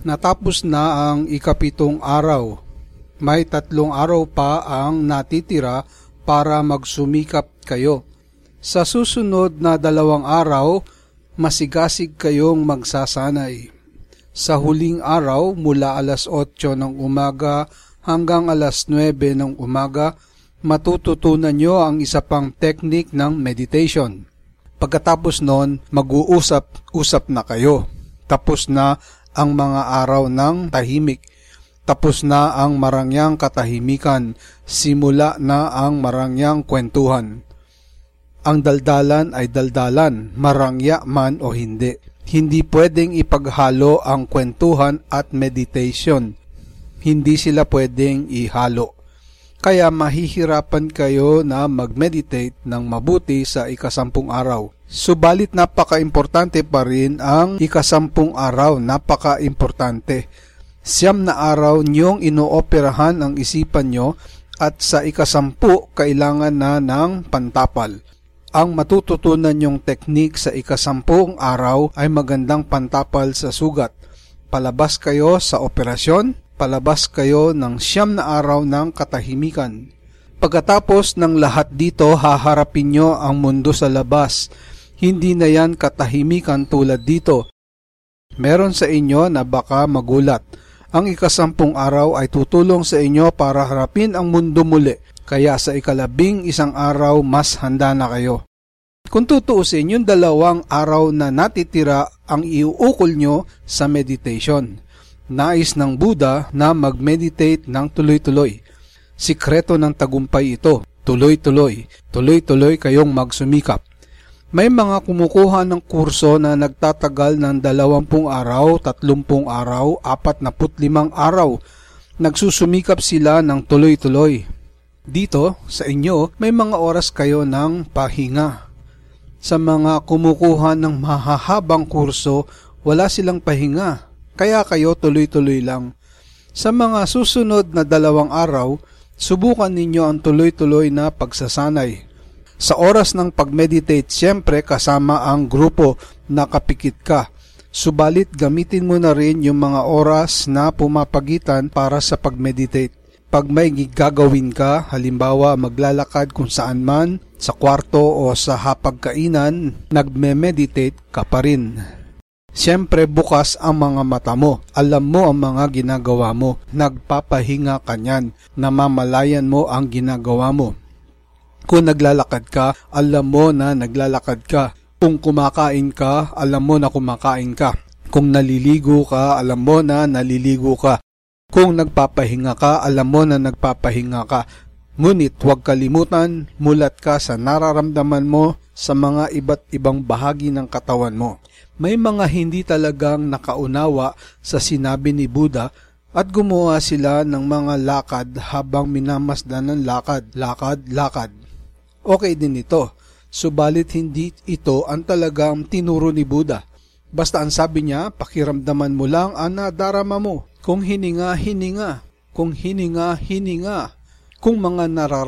Natapos na ang ikapitong araw. May 3 araw pa ang natitira para magsumikap kayo. Sa susunod na 2 araw, masigasig kayong magsasanay. Sa huling araw, mula alas 8 ng umaga hanggang alas 9 ng umaga, matututunan nyo ang isa pang technique ng meditation. Pagkatapos nun, mag-uusap-usap na kayo. Tapos na ang mga araw ng tahimik. Tapos na ang marangyang katahimikan. Simula na ang marangyang kwentuhan. Ang daldalan ay daldalan, marangya man o hindi. Hindi pwedeng ipaghalo ang kwentuhan at meditation. Hindi sila pwedeng ihalo. Kaya mahihirapan kayo na mag-meditate ng mabuti sa ika-10 araw. Subalit napaka-importante pa rin ang ika-10 araw, napaka-importante. 9 na araw niyong inooperahan ang isipan nyo at sa ika-10 kailangan na ng pantapal. Ang matututunan nyong teknik sa ika-10 araw ay magandang pantapal sa sugat. Palabas kayo sa operasyon, palabas kayo ng 9 na araw ng katahimikan. Pagkatapos ng lahat dito, haharapin nyo ang mundo sa labas. Hindi na yan katahimikan tulad dito. Meron sa inyo na baka magulat. Ang ika-10 araw ay tutulong sa inyo para harapin ang mundo muli. Kaya sa ika-11 araw, mas handa na kayo. Kung tutuusin, yung 2 araw na natitira ang iuukol nyo sa meditation. Nais ng Buddha na mag-meditate ng tuloy-tuloy. Sikreto ng tagumpay ito, tuloy-tuloy. Tuloy-tuloy kayong magsumikap. May mga kumukuha ng kurso na nagtatagal ng 20 araw, 30 araw, 45 araw. Nagsusumikap sila ng tuloy-tuloy. Dito, sa inyo, may mga oras kayo ng pahinga. Sa mga kumukuha ng mahahabang kurso, wala silang pahinga. Kaya kayo tuloy-tuloy lang. Sa mga susunod na 2 araw, subukan ninyo ang tuloy-tuloy na pagsasanay. Sa oras ng pag-meditate, siyempre kasama ang grupo na kapikit ka. Subalit gamitin mo na rin yung mga oras na pumapagitan para sa pag-meditate. Pag may gagawin ka, halimbawa maglalakad kung saan man, sa kwarto o sa hapagkainan, nagme-meditate ka pa rin. Siyempre bukas ang mga mata mo. Alam mo ang mga ginagawa mo. Nagpapahinga ka niyan. Namamalayan mo ang ginagawa mo. Kung naglalakad ka, alam mo na naglalakad ka. Kung kumakain ka, alam mo na kumakain ka. Kung naliligo ka, alam mo na naliligo ka. Kung nagpapahinga ka, alam mo na nagpapahinga ka. Ngunit huwag kalimutan, mulat ka sa nararamdaman mo sa mga iba't ibang bahagi ng katawan mo. May mga hindi talagang nakaunawa sa sinabi ni Buddha at gumawa sila ng mga lakad habang minamasdan ng lakad. Okay din ito, subalit hindi ito ang talagang tinuro ni Buddha. Basta ang sabi niya, pakiramdaman mo lang ang nadarama mo. Kung hininga, hininga. Kung hininga, hininga. Kung mga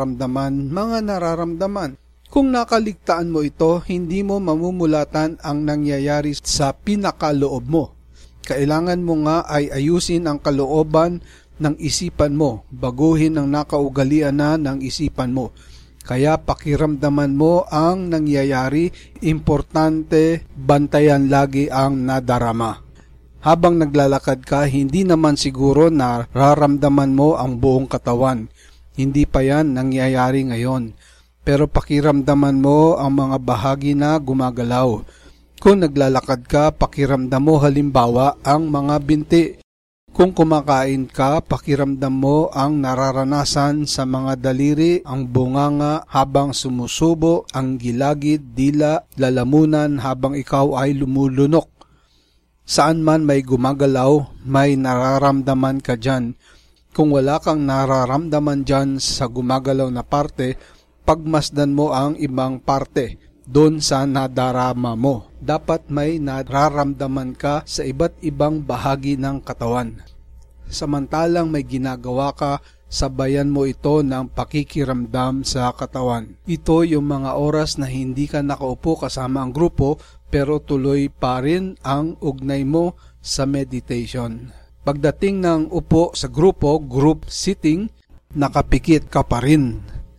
nararamdaman. Kung nakaligtaan mo ito, hindi mo mamumulatan ang nangyayari sa pinakaloob mo. Kailangan mo nga ay ayusin ang kalooban ng isipan mo, baguhin ang nakaugalian na ng isipan mo. Kaya pakiramdaman mo ang nangyayari, importante bantayan lagi ang nadarama. Habang naglalakad ka, hindi naman siguro nararamdaman mo ang buong katawan. Hindi pa yan nangyayari ngayon. Pero pakiramdaman mo ang mga bahagi na gumagalaw. Kung naglalakad ka, pakiramdam mo halimbawa ang mga binti. Kung kumakain ka, pakiramdam mo ang nararanasan sa mga daliri, ang bunganga habang sumusubo, ang gilagid, dila, lalamunan habang ikaw ay lumulunok. Saan man may gumagalaw, may nararamdaman ka dyan. Kung wala kang nararamdaman dyan sa gumagalaw na parte, pagmasdan mo ang ibang parte doon sa nadarama mo. Dapat may nararamdaman ka sa iba't ibang bahagi ng katawan. Samantalang may ginagawa ka, sabayan mo ito ng pakikiramdam sa katawan. Ito yung mga oras na hindi ka nakaupo kasama ang grupo pero tuloy pa rin ang ugnay mo sa meditation. Pagdating ng upo sa grupo, group sitting, nakapikit ka pa rin.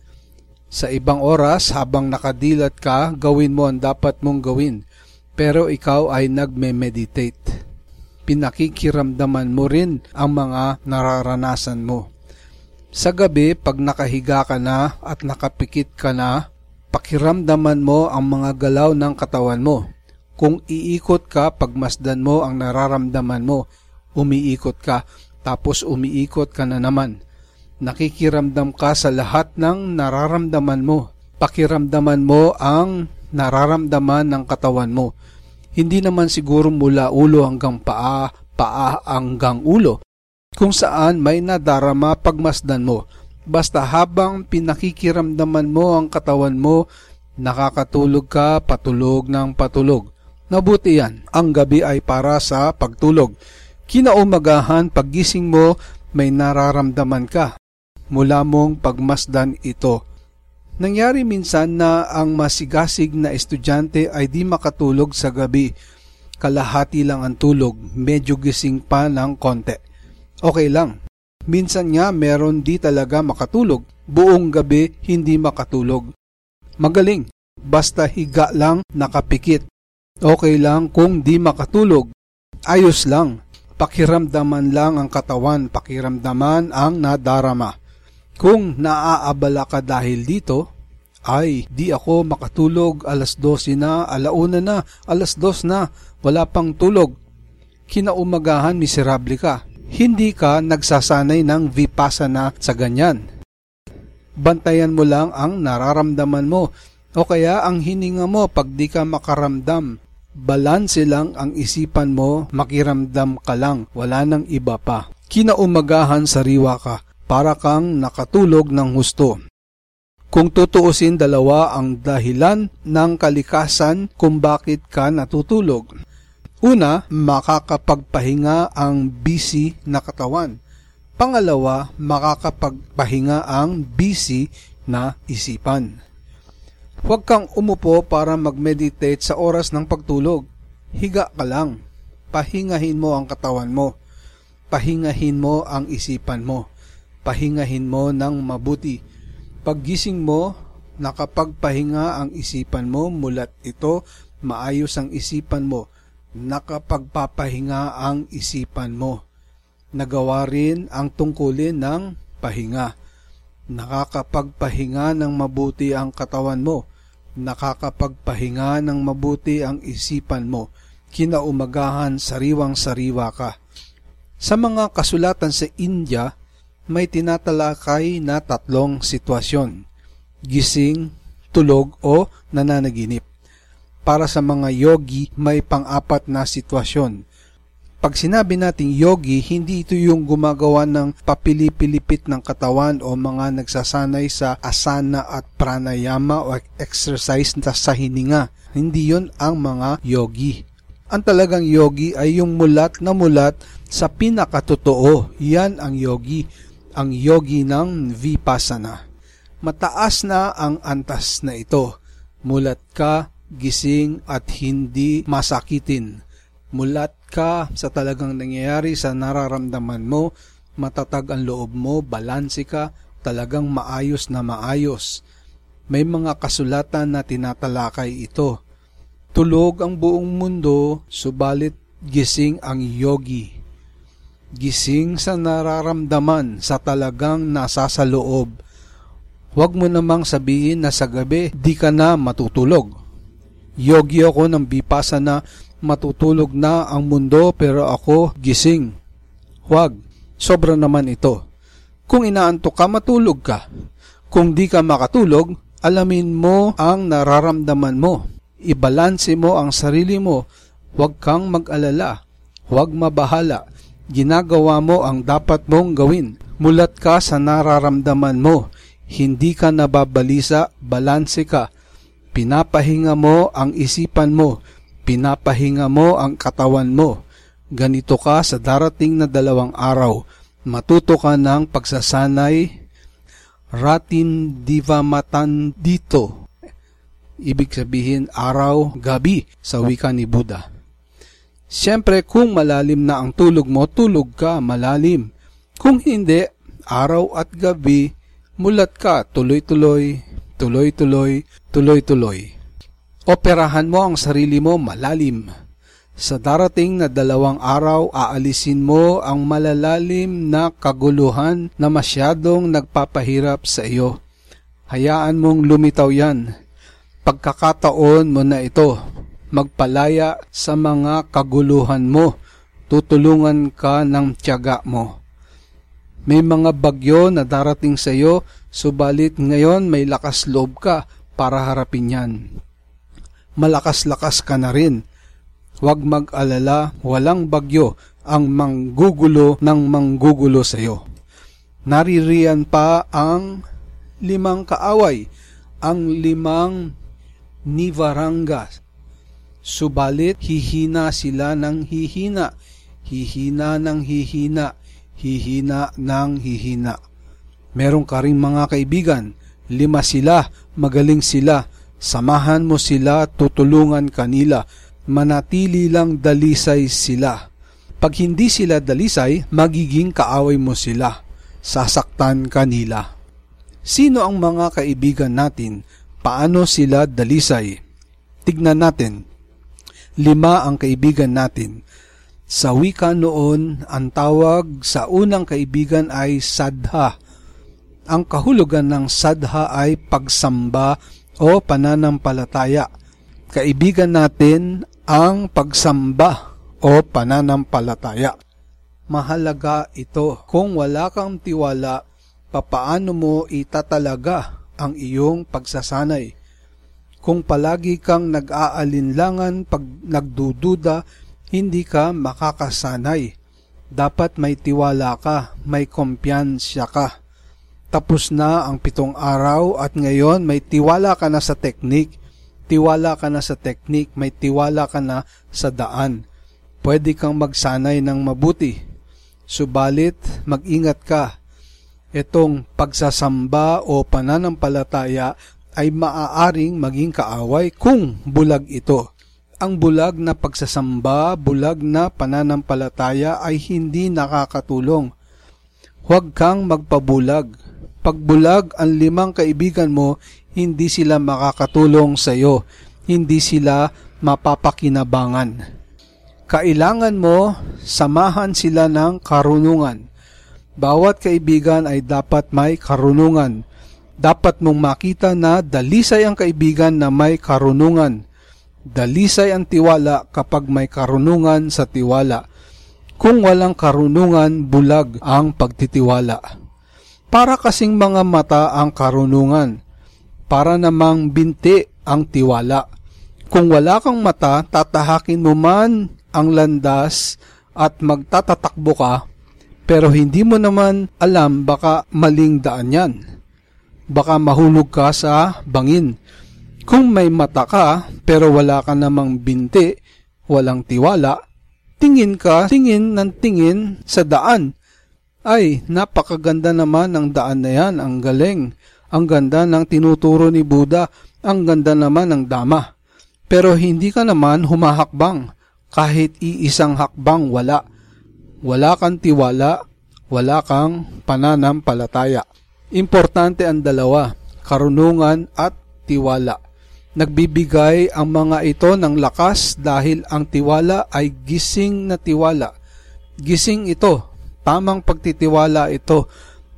Sa ibang oras, habang nakadilat ka, gawin mo ang dapat mong gawin. Pero ikaw ay nagme-meditate. Pinakikiramdaman mo rin ang mga nararanasan mo. Sa gabi, pag nakahiga ka na at nakapikit ka na, pakiramdaman mo ang mga galaw ng katawan mo. Kung iikot ka, pagmasdan mo ang nararamdaman mo. Umiikot ka, tapos umiikot ka na naman. Nakikiramdam ka sa lahat ng nararamdaman mo. Pakiramdaman mo ang nararamdaman ng katawan mo. Hindi naman siguro mula ulo hanggang paa, paa hanggang ulo. Kung saan may nadarama pagmasdan mo. Basta habang pinakikiramdaman mo ang katawan mo, nakakatulog ka patulog ng patulog. Mabuti yan. Ang gabi ay para sa pagtulog. Kinaumagahan, paggising mo, may nararamdaman ka. Mula mong pagmasdan ito. Nangyari minsan na ang masigasig na estudyante ay di makatulog sa gabi. Kalahati lang ang tulog, medyo gising pa ng konti. Okay lang. Minsan nga meron di talaga makatulog. Buong gabi hindi makatulog. Magaling. Basta higa lang, nakapikit. Okay lang kung di makatulog. Ayos lang. Pakiramdaman lang ang katawan, pakiramdaman ang nadarama. Kung naaabala ka dahil dito, ay di ako makatulog, alas 12 na, alauna na, alas 2 na, wala pang tulog. Kinaumagahan, miserable ka. Hindi ka nagsasanay ng vipassana sa ganyan. Bantayan mo lang ang nararamdaman mo o kaya ang hininga mo pag di ka makaramdam. Balanse lang ang isipan mo, makiramdam ka lang, wala nang iba pa. Kinaumagahan sariwa ka, para kang nakatulog ng husto. Kung tutuusin, dalawa ang dahilan ng kalikasan kung bakit ka natutulog. Una, makakapagpahinga ang busy na katawan. Pangalawa, makakapagpahinga ang busy na isipan. Huwag kang umupo para mag-meditate sa oras ng pagtulog. Higa ka lang. Pahingahin mo ang katawan mo. Pahingahin mo ang isipan mo. Pahingahin mo ng mabuti. Paggising mo, nakapagpahinga ang isipan mo, mulat ito, maayos ang isipan mo. Nakapagpapahinga ang isipan mo. Nagawa rin ang tungkulin ng pahinga. Nakakapagpahinga ng mabuti ang katawan mo. Nakakapagpahinga ng mabuti ang isipan mo. Kinaumagahan, sariwang-sariwa ka. Sa mga kasulatan sa India, may tinatalakay na 3 sitwasyon: gising, tulog o nananaginip. Para sa mga yogi, may pang-4 na sitwasyon. Pag sinabi nating yogi, hindi ito yung gumagawa ng papili-pilipit ng katawan o mga nagsasanay sa asana at pranayama o exercise sa hininga. Hindi yon ang mga yogi. Ang talagang yogi ay yung mulat na mulat sa pinakatotoo. Yan ang yogi. Ang yogi ng vipassana. Mataas na ang antas na ito. Mulat ka, gising at hindi masakitin. Mulat ka sa talagang nangyayari sa nararamdaman mo, matatag ang loob mo, balanse ka, talagang maayos na maayos. May mga kasulatan na tinatalakay ito. Tulog ang buong mundo, subalit gising ang yogi. Gising sa nararamdaman, sa talagang nasa sa loob. Huwag mo namang sabihin na sa gabi di ka na matutulog. Yogi ako ng vipassana, matutulog na ang mundo pero ako gising. Huwag, sobra naman ito. Kung inaantok ka, matulog ka. Kung di ka makatulog, alamin mo ang nararamdaman mo. Ibalanse mo ang sarili mo. Huwag kang mag-alala. Huwag mabahala. Ginagawa mo ang dapat mong gawin. Mulat ka sa nararamdaman mo. Hindi ka nababalisa, balanse ka. Pinapahinga mo ang isipan mo. Pinapahinga mo ang katawan mo. Ganito ka sa darating na 2 araw. Matuto ka ng pagsasanay. Ratin divamatan dito. Ibig sabihin araw, gabi sa wika ni Buddha. Siyempre, kung malalim na ang tulog mo, tulog ka malalim. Kung hindi, araw at gabi, mulat ka tuloy-tuloy, tuloy-tuloy, tuloy-tuloy. Operahan mo ang sarili mo malalim. Sa darating na 2 araw, aalisin mo ang malalalim na kaguluhan na masyadong nagpapahirap sa iyo. Hayaan mong lumitaw yan. Pagkakataon mo na ito, magpalaya sa mga kaguluhan mo. Tutulungan ka ng tiyaga mo. May mga bagyo na darating sa iyo, subalit ngayon may lakas loob ka para harapin yan. Malakas-lakas ka na rin. Huwag mag-alala, walang bagyo ang manggugulo ng manggugulo sa iyo. Naririyan pa ang 5 kaaway, ang 5 nivaranga. Subalit hihina sila ng hihina, hihina ng hihina, hihina ng hihina. Meron ka rin mga kaibigan, 5 sila, magaling sila. Samahan mo sila, tutulungan kanila, manatili lang dalisay sila. Pag hindi sila dalisay, magiging kaaway mo sila, sasaktan kanila. Sino ang mga kaibigan natin? Paano sila dalisay? Tignan natin. 5 ang kaibigan natin. Sa wika noon, ang tawag sa unang kaibigan ay sadha. Ang kahulugan ng sadha ay pagsamba o pananampalataya. Kaibigan natin ang pagsamba o pananampalataya. Mahalaga ito. Kung wala kang tiwala, papaano mo itatalaga ang iyong pagsasanay? Kung palagi kang nag-aalinlangan pag nagdududa, hindi ka makakasanay. Dapat may tiwala ka, may kumpiyansya ka. Tapos na ang 7 araw at ngayon may tiwala ka na sa teknik. Tiwala ka na sa teknik, may tiwala ka na sa daan. Pwede kang magsanay ng mabuti. Subalit, mag-ingat ka. Itong pagsasamba o pananampalataya ay maaaring maging kaaway kung bulag ito. Ang bulag na pagsasamba, bulag na pananampalataya ay hindi nakakatulong. Huwag kang magpabulag. Pag bulag ang 5 kaibigan mo, hindi sila makakatulong sa iyo. Hindi sila mapapakinabangan. Kailangan mo samahan sila ng karunungan. Bawat kaibigan ay dapat may karunungan. Dapat mong makita na dalisay ang kaibigan na may karunungan. Dalisay ang tiwala kapag may karunungan sa tiwala. Kung walang karunungan, bulag ang pagtitiwala. Para kasing mga mata ang karunungan. Para namang binti ang tiwala. Kung wala kang mata, tatahakin mo man ang landas at magtatatakbo ka, pero hindi mo naman alam baka maling daan yan. Baka mahulog ka sa bangin. Kung may mata ka, pero wala ka namang binti, walang tiwala, tingin ng tingin sa daan. Ay, napakaganda naman ang daan na yan, ang galing. Ang ganda ng tinuturo ni Buddha, ang ganda naman ng Dhamma. Pero hindi ka naman humahakbang, kahit iisang hakbang wala. Wala kang tiwala, wala kang pananampalataya. Importante ang 2, karunungan at tiwala. Nagbibigay ang mga ito ng lakas dahil ang tiwala ay gising na tiwala. Gising ito, tamang pagtitiwala ito,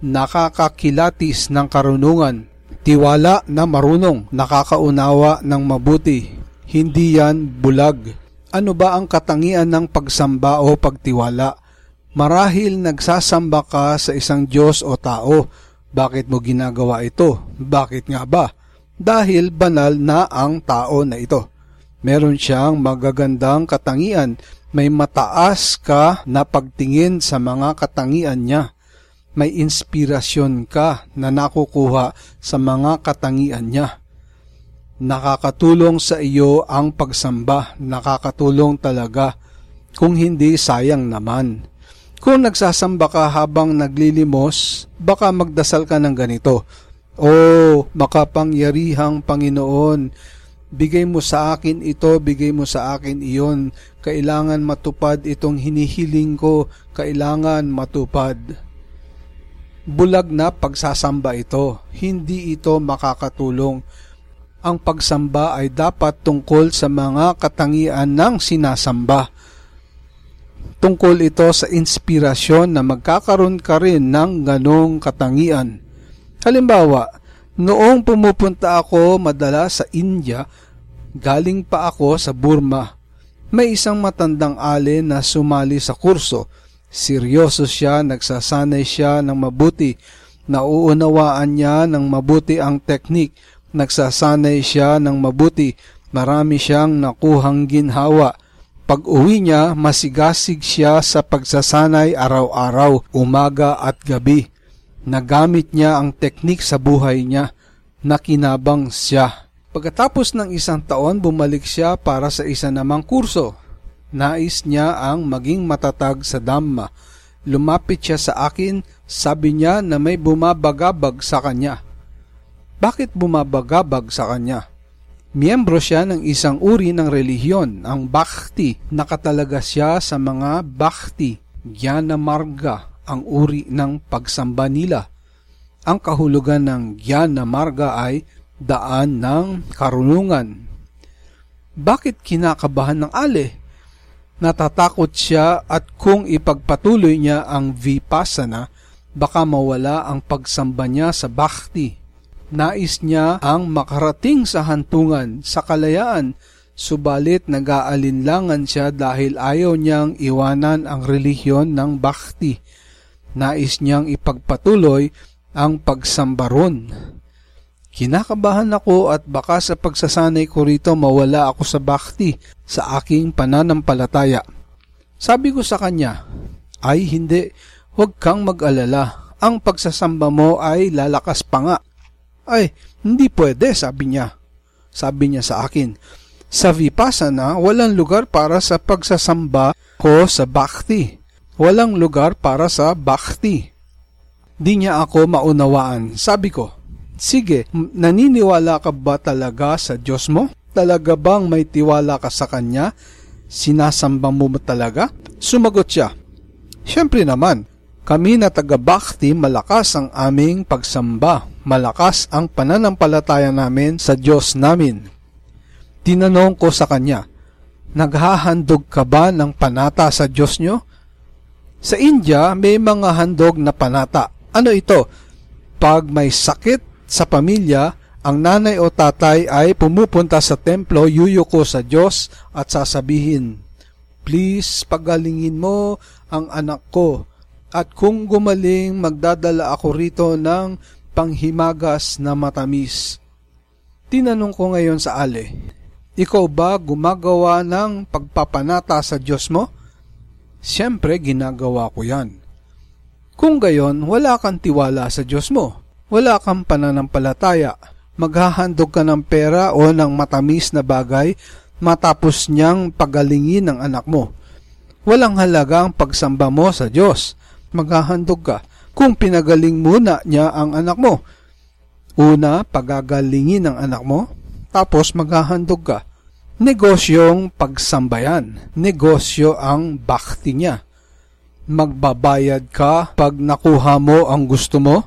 nakakakilatis ng karunungan. Tiwala na marunong, nakakaunawa ng mabuti. Hindi yan bulag. Ano ba ang katangian ng pagsamba o pagtiwala? Marahil nagsasamba ka sa isang Diyos o tao. Bakit mo ginagawa ito? Bakit nga ba? Dahil banal na ang tao na ito. Meron siyang magagandang katangian. May mataas ka na pagtingin sa mga katangian niya. May inspirasyon ka na nakukuha sa mga katangian niya. Nakakatulong sa iyo ang pagsamba. Nakakatulong talaga. Kung hindi, sayang naman. Kung nagsasamba ka habang naglilimos, baka magdasal ka ng ganito. O makapangyarihang Panginoon, Bigay mo sa akin ito, bigay mo sa akin iyon. Kailangan matupad itong hinihiling ko, kailangan matupad. Bulag na pagsasamba ito, hindi ito makakatulong. Ang pagsamba ay dapat tungkol sa mga katangian ng sinasamba. Tungkol ito sa inspirasyon na magkakaroon ka rin ng ganong katangian. Halimbawa, noong pumupunta ako madalas sa India, galing pa ako sa Burma. May isang matandang alin na sumali sa kurso. Seryoso siya, nagsasanay siya ng mabuti. Nauunawaan niya ng mabuti ang teknik. Nagsasanay siya ng mabuti. Marami siyang nakuhang ginhawa. Pag-uwi niya, masigasig siya sa pagsasanay araw-araw, umaga at gabi. Nagamit niya ang teknik sa buhay niya. Nakinabang siya. Pagkatapos ng isang taon, bumalik siya para sa isa namang kurso. Nais niya ang maging matatag sa Dhamma. Lumapit siya sa akin, sabi niya na may bumabagabag sa kanya. Bakit bumabagabag sa kanya? Miyembro siya ng isang uri ng relihiyon, ang Bhakti. Nakatalaga siya sa mga Bhakti. Jnana Marga ang uri ng pagsamba nila. Ang kahulugan ng Jnana Marga ay daan ng karunungan. Bakit kinakabahan ng ale? Natatakot siya at kung ipagpatuloy niya ang Vipassana, baka mawala ang pagsamba niya sa Bhakti. Nais niya ang makarating sa hantungan, sa kalayaan, subalit nag-aalinlangan siya dahil ayaw niyang iwanan ang relihiyon ng Bhakti. Nais niyang ipagpatuloy ang pagsamba ron. Kinakabahan ako at baka sa pagsasanay ko rito mawala ako sa Bhakti, sa aking pananampalataya. Sabi ko sa kanya, ay hindi, huwag kang mag-alala. Ang pagsasamba mo ay lalakas pa nga. Ay, hindi pwede, sabi niya. Sabi niya sa akin, sa Vipassana, walang lugar para sa pagsasamba ko sa Bhakti. Walang lugar para sa Bhakti. Di niya ako maunawaan. Sabi ko, sige, naniniwala ka ba talaga sa Diyos mo? Talaga bang may tiwala ka sa Kanya? Sinasamba mo talaga? Sumagot siya, siyempre naman. Kami na taga-Bhakti, malakas ang aming pagsamba. Malakas ang pananampalataya namin sa Diyos namin. Tinanong ko sa kanya, naghahandog ka ba ng panata sa Diyos nyo? Sa India, may mga handog na panata. Ano ito? Pag may sakit sa pamilya, ang nanay o tatay ay pumupunta sa templo, yuyuko sa Diyos at sasabihin, please, pagalingin mo ang anak ko. At kung gumaling, magdadala ako rito ng panghimagas na matamis. Tinanong ko ngayon sa ale, ikaw ba gumagawa ng pagpapanata sa Diyos mo? Siyempre, ginagawa ko yan. Kung gayon, wala kang tiwala sa Diyos mo. Wala kang pananampalataya. Maghahandog ka ng pera o ng matamis na bagay matapos niyang pagalingin ang anak mo. Walang halaga ang pagsamba mo sa Diyos. Maghahandog ka kung pinagaling muna niya ang anak mo. Una, pagagalingin ang anak mo, tapos maghahandog ka. Negosyong pagsambayan. Negosyo ang Bhakti niya. Magbabayad ka pag nakuha mo ang gusto mo?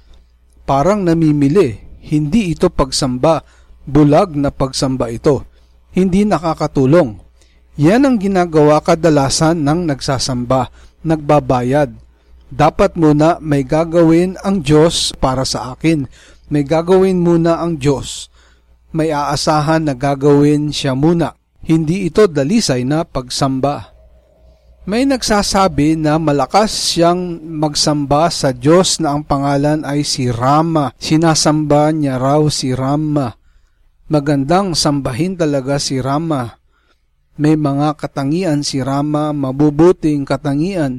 Parang namimili. Hindi ito pagsamba. Bulag na pagsamba ito. Hindi nakakatulong. Yan ang ginagawa kadalasan ng nagsasamba. Nagbabayad. Dapat muna may gagawin ang Diyos para sa akin. May gagawin muna ang Diyos. May aasahan na gagawin siya muna. Hindi ito dalisay na pagsamba. May nagsasabi na malakas siyang magsamba sa Diyos na ang pangalan ay si Rama. Sinasamba niya raw si Rama. Magandang sambahin talaga si Rama. May mga katangian si Rama, mabubuting katangian.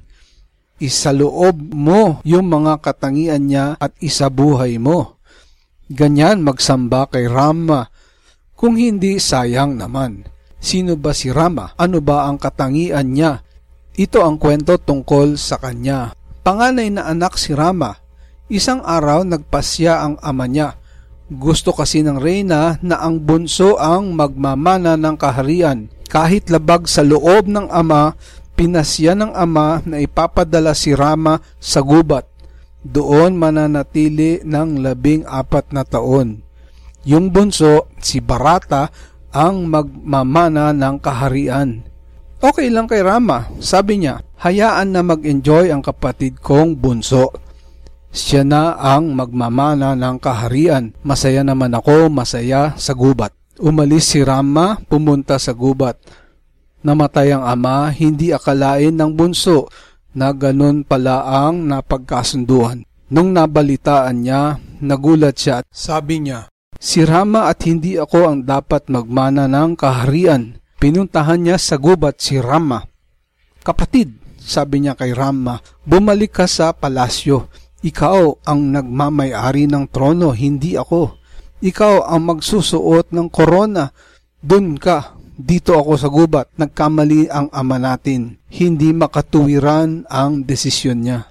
Isaloob mo yung mga katangian niya at isabuhay mo. Ganyan magsamba kay Rama. Kung hindi, sayang naman. Sino ba si Rama? Ano ba ang katangian niya? Ito ang kwento tungkol sa kanya. Panganay na anak si Rama. Isang araw nagpasya ang ama niya. Gusto kasi ng reyna na ang bunso ang magmamana ng kaharian. Kahit labag sa loob ng ama, pinasya ng ama na ipapadala si Rama sa gubat. Doon mananatili ng 14 na taon. Yung bunso, si Bharata, ang magmamana ng kaharian. Okay lang kay Rama, sabi niya, hayaan na mag-enjoy ang kapatid kong bunso. Siya na ang magmamana ng kaharian. Masaya naman ako, masaya sa gubat. Umalis si Rama, pumunta sa gubat. Namatay ang ama, hindi akalain ng bunso na ganun pala ang napagkasunduan. Nung nabalitaan niya, nagulat siya at sabi niya, si Rama at hindi ako ang dapat magmana ng kaharian. Pinuntahan niya sa gubat si Rama. Kapatid, sabi niya kay Rama, bumalik ka sa palasyo. Ikaw ang nagmamay-ari ng trono, hindi ako. Ikaw ang magsusuot ng korona. Dun ka, dito ako sa gubat. Nagkamali ang ama natin. Hindi makatuwiran ang desisyon niya.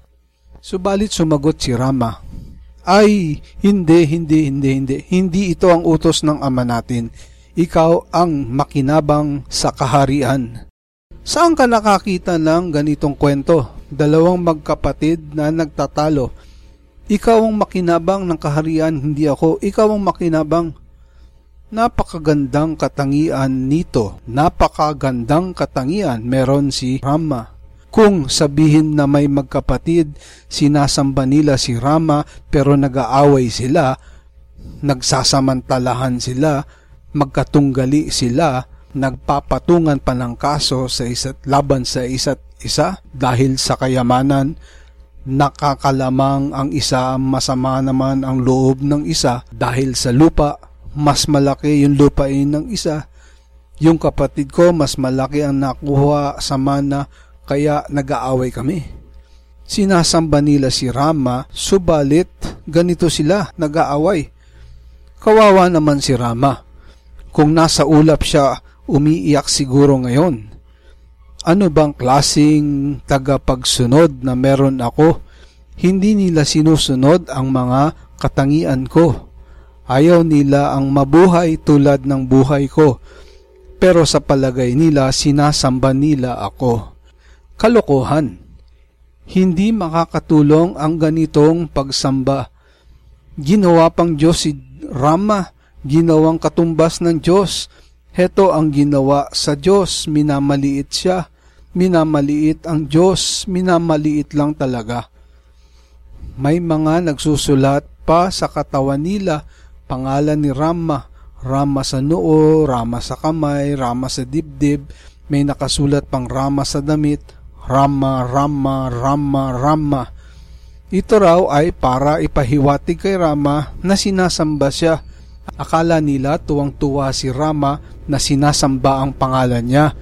Subalit sumagot si Rama, ay, hindi. Hindi ito ang utos ng ama natin. Ikaw ang makinabang sa kaharian. Saan ka nakakita ng ganitong kwento? Dalawang magkapatid na nagtatalo. Ikaw ang makinabang ng kaharian, hindi ako. Ikaw ang makinabang. Napakagandang katangian nito. Napakagandang katangian meron si Rama. Kung sabihin na may magkapatid, sinasamba nila si Rama pero nag-aaway sila, nagsasamantalahan sila, magkatunggali sila, nagpapatungan pa ng kaso sa laban sa isa't isa dahil sa kayamanan, nakakalamang ang isa, masama naman ang loob ng isa dahil sa lupa, mas malaki yung lupain ng isa. Yung kapatid ko, mas malaki ang nakuha sa mana, kaya nag-aaway kami. Sinasamba nila si Rama, subalit ganito sila nag-aaway. Kawawa naman si Rama. Kung nasa ulap siya, umiiyak siguro ngayon. Ano bang klaseng tagapagsunod na meron ako? Hindi nila sinusunod ang mga katangian ko. Ayaw nila ang mabuhay tulad ng buhay ko. Pero sa palagay nila, sinasamba nila ako. Kalokohan. Hindi makakatulong ang ganitong pagsamba. Ginawa pang Diyos si Rama, ginawang katumbas ng Diyos. Heto ang ginawa sa Diyos, minamaliit siya. Minamaliit ang Diyos, minamaliit lang talaga. May mga nagsusulat pa sa katawan nila, pangalan ni Rama, Rama sa noo, Rama sa kamay, Rama sa dibdib, may nakasulat pang Rama sa damit, Rama. Ito raw ay para ipahiwatig kay Rama na sinasamba siya. Akala nila tuwang-tuwa si Rama na sinasamba ang pangalan niya.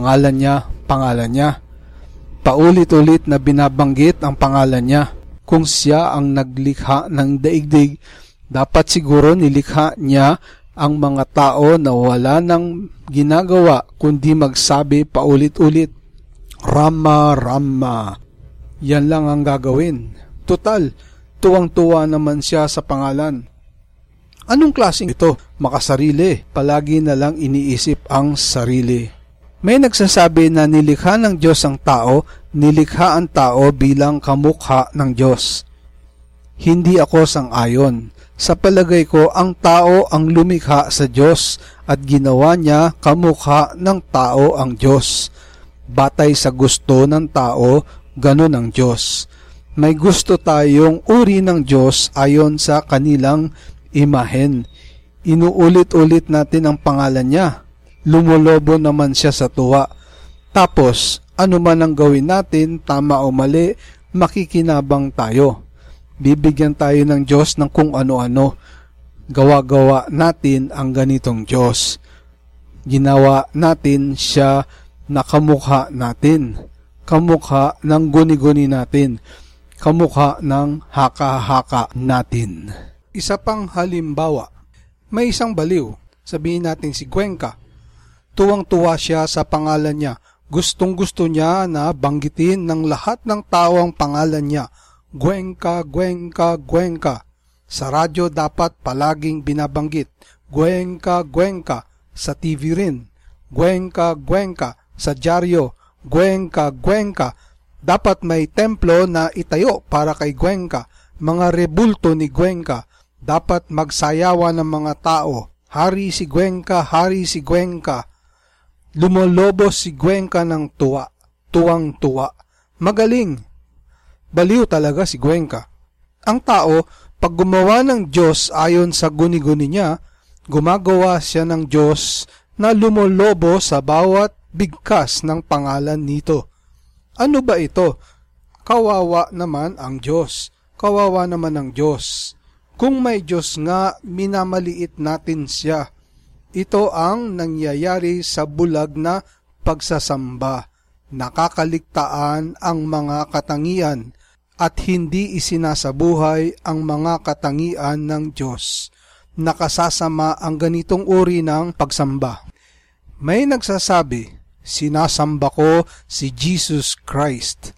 Paulit-ulit na binabanggit ang pangalan niya. Kung siya ang naglikha ng daigdig, dapat siguro nilikha niya ang mga tao na wala nang ginagawa kundi magsabi paulit-ulit, Rama. Yan lang ang gagawin. Total, tuwang-tuwa naman siya sa pangalan. Anong klaseng ito? Makasarili. Palagi na lang iniisip ang sarili. May nagsasabi na nilikha ng Diyos ang tao, nilikha ang tao bilang kamukha ng Diyos. Hindi ako sang-ayon. Sa palagay ko, ang tao ang lumikha sa Diyos at ginawa niya kamukha ng tao ang Diyos. Batay sa gusto ng tao, ganun ang Diyos. May gusto tayong uri ng Diyos ayon sa kanilang imahen. Inuulit-ulit natin ang pangalan niya. Lumulobo naman siya sa tuwa. Tapos, ano man ang gawin natin, tama o mali, makikinabang tayo. Bibigyan tayo ng Diyos ng kung ano-ano. Gawa-gawa natin ang ganitong Diyos. Ginawa natin siya na kamukha natin. Kamukha ng guni-guni natin. Kamukha ng haka-haka natin. Isa pang halimbawa, may isang baliw, sabihin natin si Cuenca. Tuwang-tuwa siya sa pangalan niya. Gustong-gusto niya na banggitin ng lahat ng tao ang pangalan niya. Cuenca. Sa radyo dapat palaging binabanggit, Cuenca, Cuenca, sa TV rin, Cuenca, Cuenca, sa dyaryo, Cuenca, Cuenca. Dapat may templo na itayo para kay Cuenca, mga rebulto ni Cuenca. Dapat magsayawa ng mga tao, hari si Cuenca, hari si Cuenca. Lumolobos si Cuenca ng tuwa, tuwang-tuwa. Magaling. Baliw talaga si Cuenca. Ang tao, pag gumawa ng Diyos ayon sa guni-guni niya, gumagawa siya ng Diyos na lumolobo sa bawat bigkas ng pangalan nito. Ano ba ito? Kawawa naman ang Diyos. Kawawa naman ang Diyos. Kung may Diyos nga, minamaliit natin siya. Ito ang nangyayari sa bulag na pagsasamba. Nakakaligtaan ang mga katangian at hindi isinasabuhay ang mga katangian ng Diyos. Nakasasama ang ganitong uri ng pagsamba. May nagsasabi, sinasamba ko si Jesus Christ.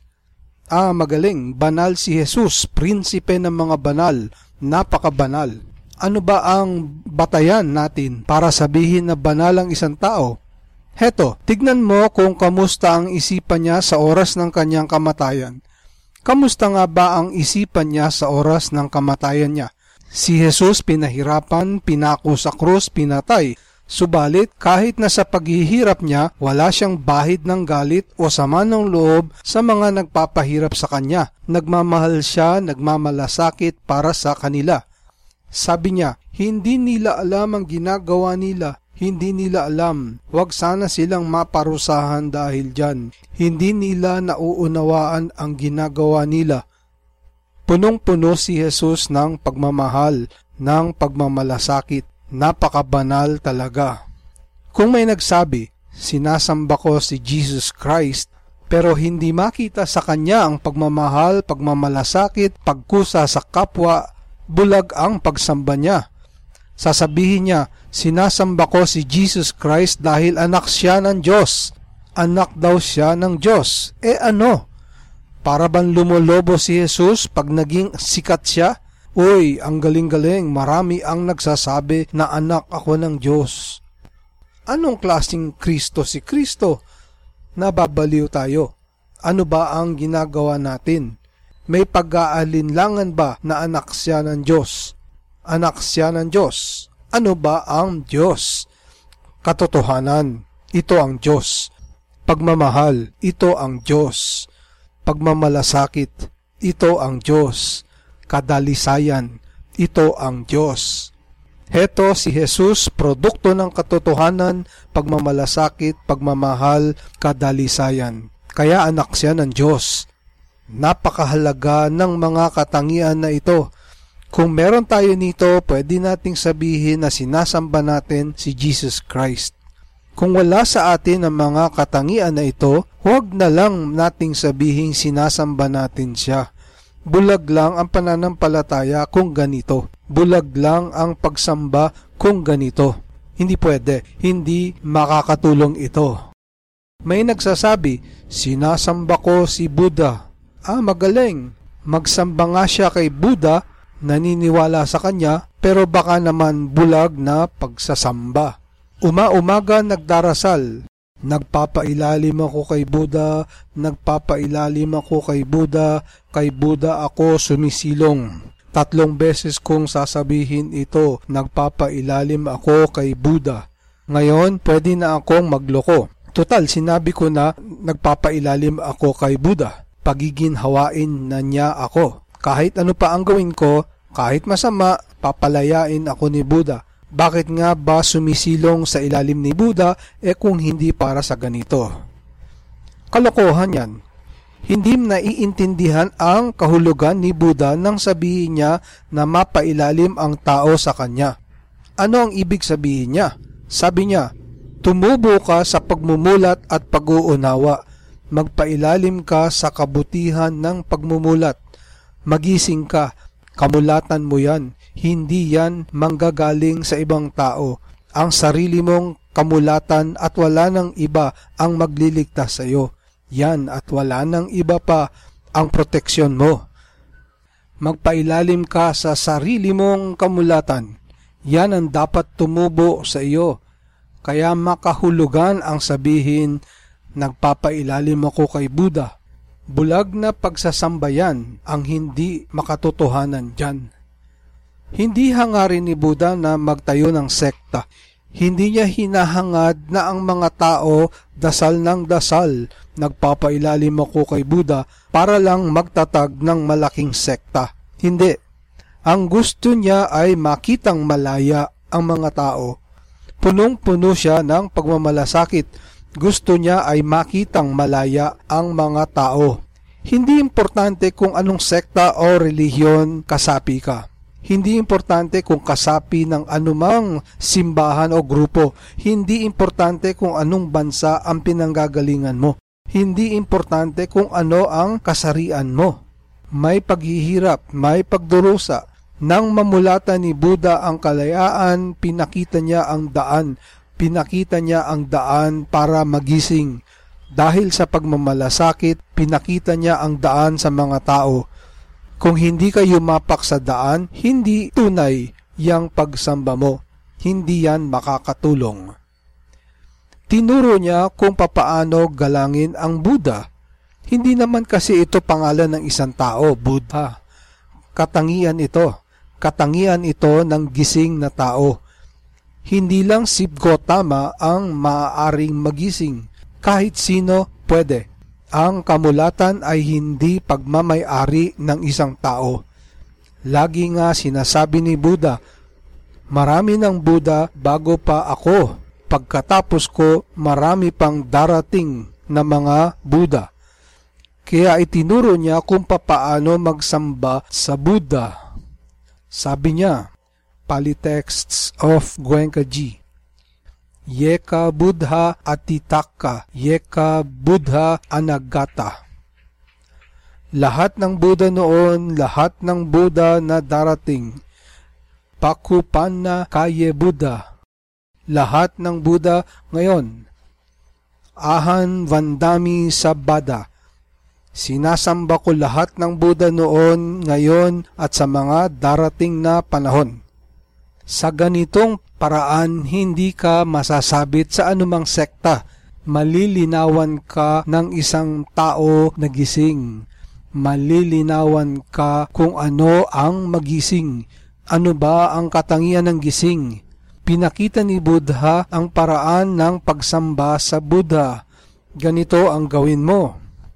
Magaling, banal si Jesus, prinsipe ng mga banal, napakabanal. Ano ba ang batayan natin para sabihin na banal ang isang tao? Heto, tignan mo kung kamusta ang isipan niya sa oras ng kanyang kamatayan. Kamusta nga ba ang isipan niya sa oras ng kamatayan niya? Si Jesus pinahirapan, pinako sa krus, pinatay. Subalit kahit na sa paghihirap niya, wala siyang bahid ng galit o sama ng loob sa mga nagpapahirap sa kanya. Nagmamahal siya, nagmamalasakit para sa kanila. Sabi niya, hindi nila alam ang ginagawa nila. Hindi nila alam. Huwag sana silang maparusahan dahil dyan. Hindi nila nauunawaan ang ginagawa nila. Punong-puno si Jesus ng pagmamahal, ng pagmamalasakit. Napakabanal talaga. Kung may nagsabi, sinasamba ko si Jesus Christ, pero hindi makita sa kanya ang pagmamahal, pagmamalasakit, pagkusa sa kapwa, bulag ang pagsamba niya. Sasabihin niya, sinasamba ko si Jesus Christ dahil anak siya ng Diyos. Anak daw siya ng Diyos. Ano? Para bang lumolobo si Jesus pag naging sikat siya? Uy, ang galing-galing, marami ang nagsasabi na anak ako ng Diyos. Anong klaseng Kristo si Kristo? Nababaliw tayo. Ano ba ang ginagawa natin? May pag-aalinlangan ba na anak siya ng Diyos? Anak siya ng Diyos. Ano ba ang Diyos? Katotohanan, ito ang Diyos. Pagmamahal, ito ang Diyos. Pagmamalasakit, ito ang Diyos. Kadalisayan, ito ang Diyos. Heto si Jesus, produkto ng katotohanan, pagmamalasakit, pagmamahal, kadalisayan. Kaya anak siya ng Diyos. Napakahalaga ng mga katangian na ito. Kung meron tayo nito, pwede nating sabihin na sinasamba natin si Jesus Christ. Kung wala sa atin ang mga katangian na ito, huwag na lang nating sabihin sinasamba natin siya. Bulag lang ang pananampalataya kung ganito. Bulag lang ang pagsamba kung ganito. Hindi pwede. Hindi makakatulong ito. May nagsasabi, sinasamba ko si Buddha. Magaling. Magsamba nga siya kay Buddha, naniniwala sa kanya, pero baka naman bulag na pagsasamba. Umaga nagdarasal. Nagpapailalim ako kay Buddha, nagpapailalim ako kay Buddha ako sumisilong. 3 beses kong sasabihin ito, nagpapailalim ako kay Buddha. Ngayon, pwede na akong magloko. Total, sinabi ko na nagpapailalim ako kay Buddha. Pagiginhawain na niya ako. Kahit ano pa ang gawin ko, kahit masama, papalayain ako ni Buddha. Bakit nga ba sumisilong sa ilalim ni Buddha kung hindi para sa ganito? Kalokohan yan. Hindi naiintindihan ang kahulugan ni Buddha nang sabihin niya na mapailalim ang tao sa kanya. Ano ang ibig sabihin niya? Sabi niya, tumubo ka sa pagmumulat at pag-uunawa. Magpailalim ka sa kabutihan ng pagmumulat. Magising ka. Kamulatan mo yan. Hindi yan manggagaling sa ibang tao. Ang sarili mong kamulatan at wala ng iba ang magliligtas sa iyo. Yan at wala ng iba pa ang proteksyon mo. Magpailalim ka sa sarili mong kamulatan. Yan ang dapat tumubo sa iyo. Kaya makahulugan ang sabihin, nagpapailalim ako kay Buddha. Bulag na pagsasambayan ang hindi makatotohanan dyan. Hindi hangarin ni Buddha na magtayo ng sekta. Hindi niya hinahangad na ang mga tao dasal ng dasal, nagpapailalim ako kay Buddha para lang magtatag ng malaking sekta. Hindi. Ang gusto niya ay makitang malaya ang mga tao. Punong-puno siya ng pagmamalasakit. Gusto niya ay makitang malaya ang mga tao. Hindi importante kung anong sekta o relihiyon kasapi ka. Hindi importante kung kasapi ng anumang simbahan o grupo. Hindi importante kung anong bansa ang pinanggagalingan mo. Hindi importante kung ano ang kasarian mo. May paghihirap, may pagdurusa. Nang mamulatan ni Buddha ang kalayaan, pinakita niya ang daan. Pinakita niya ang daan para magising. Dahil sa pagmamalasakit, pinakita niya ang daan sa mga tao. Kung hindi ka yumapak sa daan, hindi tunay yang pagsamba mo. Hindi yan makakatulong. Tinuro niya kung papaano galangin ang Buddha. Hindi naman kasi ito pangalan ng isang tao, Buddha. Katangian ito. Katangian ito ng gising na tao. Hindi lang si Gautama ang maaaring magising. Kahit sino pwede. Ang kamulatan ay hindi pagmamay-ari ng isang tao. Lagi nga sinasabi ni Buddha, marami ng Buddha bago pa ako. Pagkatapos ko, marami pang darating na mga Buddha. Kaya itinuro niya kung papaano magsamba sa Buddha. Sabi niya, Pali Texts of Goenkaji, Yeka Buddha Atitaka, Yeka Buddha Anagata. Lahat ng Buddha noon, lahat ng Buddha na darating. Pakupanna Kaye Buddha. Lahat ng Buddha ngayon. Ahan Vandami Sabada. Sinasamba ko lahat ng Buddha noon, ngayon at sa mga darating na panahon. Sa ganitong paraan, hindi ka masasabit sa anumang sekta. Malilinawan ka ng isang tao na gising. Malilinawan ka kung ano ang magising. Ano ba ang katangian ng gising? Pinakita ni Buddha ang paraan ng pagsamba sa Buddha. Ganito ang gawin mo.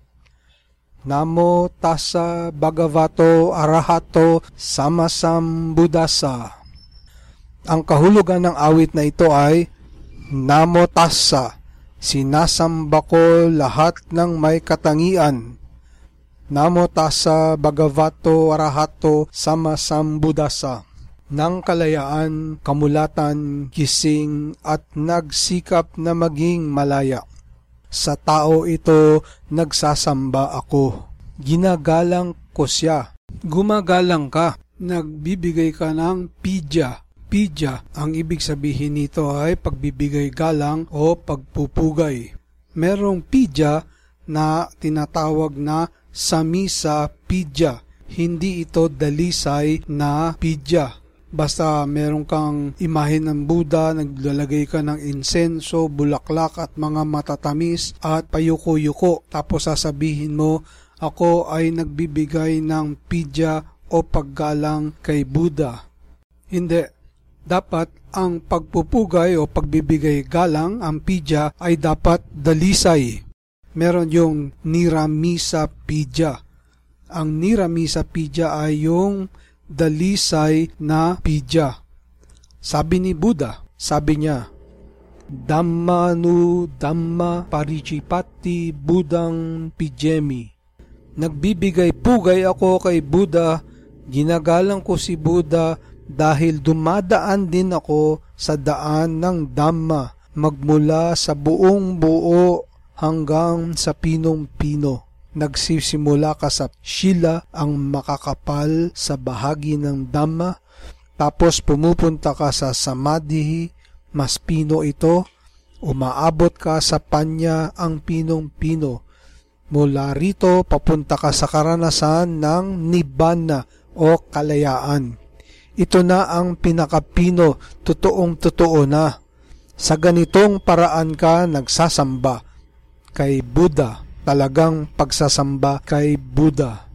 Namo tassa bhagavato arahato sammasambuddhassa. Ang kahulugan ng awit na ito ay Namo tassa, sinasamba ko lahat ng may katangian. Namo tassa bhagavato arahato sammasambuddhassa. Ng kalayaan, kamulatan, gising at nagsikap na maging malaya. Sa tao ito, nagsasamba ako. Ginagalang ko siya. Gumagalang ka. Nagbibigay ka ng pidya. Pidya, ang ibig sabihin nito ay pagbibigay galang o pagpupugay. Merong pidya na tinatawag na samisa pidya. Hindi ito dalisay na pidya. Basta meron kang imahe ng Buddha, naglalagay ka ng insenso, bulaklak at mga matatamis at payuko-yuko. Tapos sasabihin mo, ako ay nagbibigay ng pidya o paggalang kay Buddha. Hindi. Dapat ang pagpupugay o pagbibigay galang, ang pidya, ay dapat dalisay. Meron yung niramisa pidya. Ang niramisa pidya ay yung dalisay na pidya. Sabi ni Buddha, sabi niya, Dhammanu Dhamma Paricipatti Buddhang Pijemi. Nagbibigay pugay ako kay Buddha, ginagalang ko si Buddha dahil dumadaan din ako sa daan ng Dhamma magmula sa buong buo hanggang sa pinong-pino. Nagsisimula ka sa Shila, ang makakapal sa bahagi ng Dhamma, tapos pumupunta ka sa Samadhi, mas pino ito, umaabot ka sa Panya, ang pinong-pino. Mula rito, papunta ka sa karanasan ng Nibbana o kalayaan. Ito na ang pinakapino, totoong-totoo na. Sa ganitong paraan ka nagsasamba kay Buddha, talagang pagsasamba kay Buddha.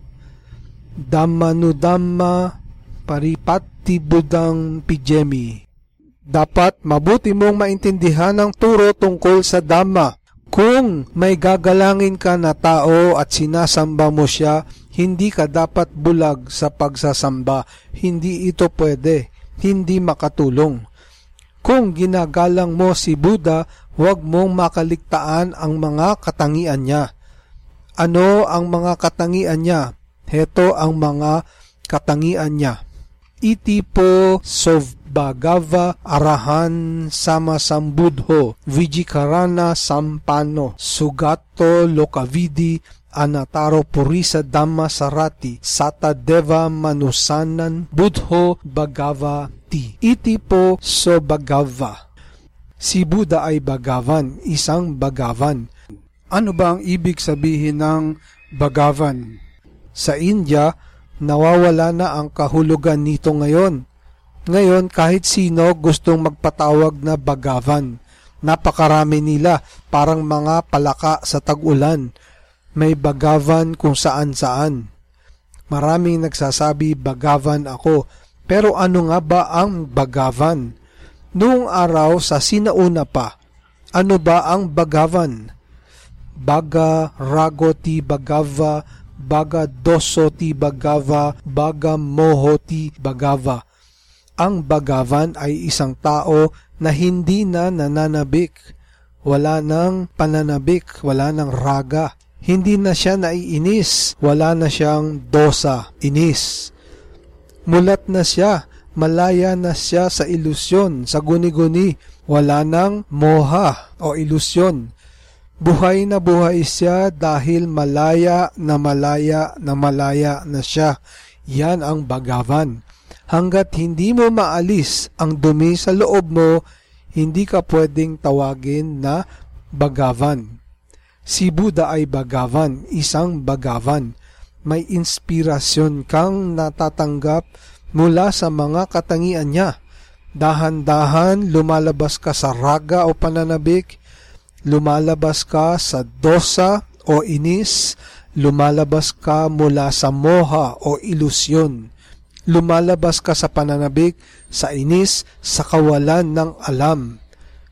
Dhammanudhamma paripatti buddhang pijemi. Dapat mabuti mong maintindihan ang turo tungkol sa Dhamma. Kung may gagalangin ka na tao at sinasamba mo siya, hindi ka dapat bulag sa pagsasamba. Hindi ito pwede. Hindi makatulong. Kung ginagalang mo si Buddha, huwag mong makaligtaan ang mga katangian niya. Ano ang mga katangian niya? Heto ang mga katangian niya. Iti po Bhagava Arahan Sama Sambudho Vijikarana Sampano Sugato Lokavidi Anataro Purisa Dhamma Sarati Sata Deva Manusanan Budho Bhagava Ti. Iti po Bhagava. Si Buddha ay Bhagavan, isang Bhagavan. Ano ba ang ibig sabihin ng Bhagavan? Sa India, nawawala na ang kahulugan nito ngayon. Ngayon, kahit sino gustong magpatawag na Bhagavan. Napakarami nila, parang mga palaka sa tag-ulan. May Bhagavan kung saan-saan. Maraming nagsasabi, Bhagavan ako. Pero ano nga ba ang Bhagavan? Noong araw sa sinauna pa, ano ba ang Bhagavan? Baga Ragoti Bhagava, Baga Dosoti Bhagava, Baga Mohoti Bhagava. Ang Bhagavan ay isang tao na hindi na nananabik. Wala nang pananabik, wala nang raga. Hindi na siya naiinis, wala na siyang dosa, inis. Mulat na siya, malaya na siya sa ilusyon, sa guni-guni. Wala nang moha o ilusyon. Buhay na buhay siya dahil malaya na siya. Yan ang Bhagavan. Hanggat hindi mo maalis ang dumi sa loob mo, hindi ka pwedeng tawagin na Bhagavan. Si Buddha ay Bhagavan, isang Bhagavan. May inspirasyon kang natatanggap mula sa mga katangian niya. Dahan-dahan lumalabas ka sa raga o pananabik, lumalabas ka sa dosa o inis, lumalabas ka mula sa moha o ilusyon. Lumalabas ka sa pananabik, sa inis, sa kawalan ng alam.